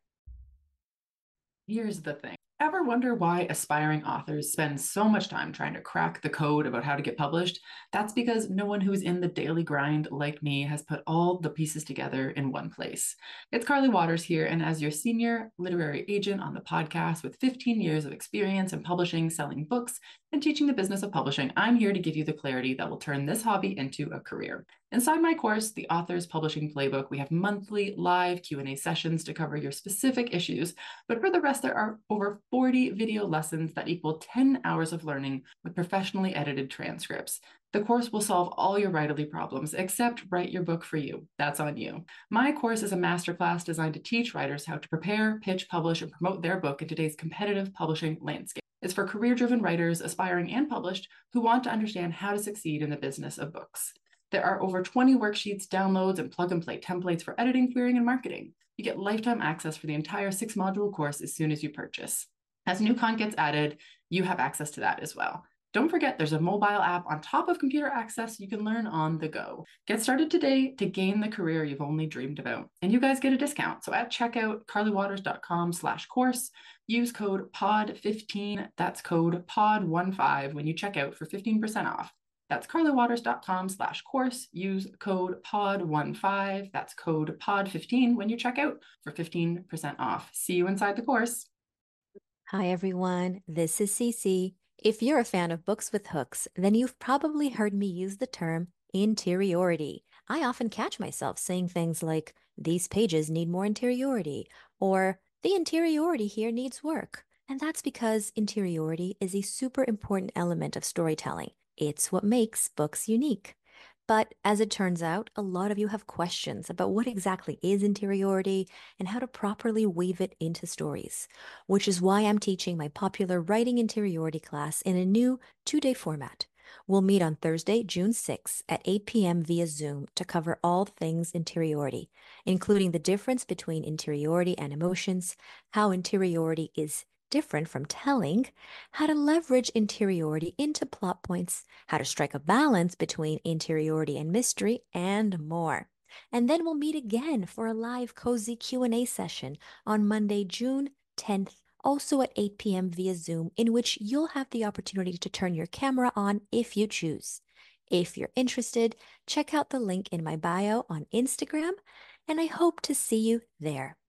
Here's the thing. Ever wonder why aspiring authors spend so much time trying to crack the code about how to get published? That's because no one who's in the daily grind like me has put all the pieces together in one place. It's Carly Waters here, and as your senior literary agent on the podcast with 15 years of experience in publishing, selling books, and teaching the business of publishing, I'm here to give you the clarity that will turn this hobby into a career. Inside my course, The Author's Publishing Playbook, we have monthly live Q&A sessions to cover your specific issues, but for the rest, there are over 40 video lessons that equal 10 hours of learning with professionally edited transcripts. The course will solve all your writerly problems, except write your book for you. That's on you. My course is a masterclass designed to teach writers how to prepare, pitch, publish, and promote their book in today's competitive publishing landscape. It's for career-driven writers, aspiring and published, who want to understand how to succeed in the business of books. There are over 20 worksheets, downloads, and plug-and-play templates for editing, querying, and marketing. You get lifetime access for the entire 6-module course as soon as you purchase. As new content gets added, you have access to that as well. Don't forget, there's a mobile app on top of computer access you can learn on the go. Get started today to gain the career you've only dreamed about. And you guys get a discount. So at checkout, carlywaters.com/course, use code POD15, that's code POD15 when you check out for 15% off. That's carlywaters.com/course, use code POD15, that's code POD15 when you check out for 15% off. See you inside the course. Hi, everyone. This is Cece. If you're a fan of books with hooks, then you've probably heard me use the term interiority. I often catch myself saying things like, these pages need more interiority, or the interiority here needs work. And that's because interiority is a super important element of storytelling. It's what makes books unique. But as it turns out, a lot of you have questions about what exactly is interiority and how to properly weave it into stories, which is why I'm teaching my popular Writing Interiority class in a new 2-day format. We'll meet on Thursday, June 6th at 8 p.m. via Zoom to cover all things interiority, including the difference between interiority and emotions, how interiority is different from telling, how to leverage interiority into plot points, how to strike a balance between interiority and mystery, and more. And then we'll meet again for a live cozy Q&A session on Monday, June 10th, also at 8 p.m. via Zoom, in which you'll have the opportunity to turn your camera on if you choose. If you're interested, check out the link in my bio on Instagram, and I hope to see you there.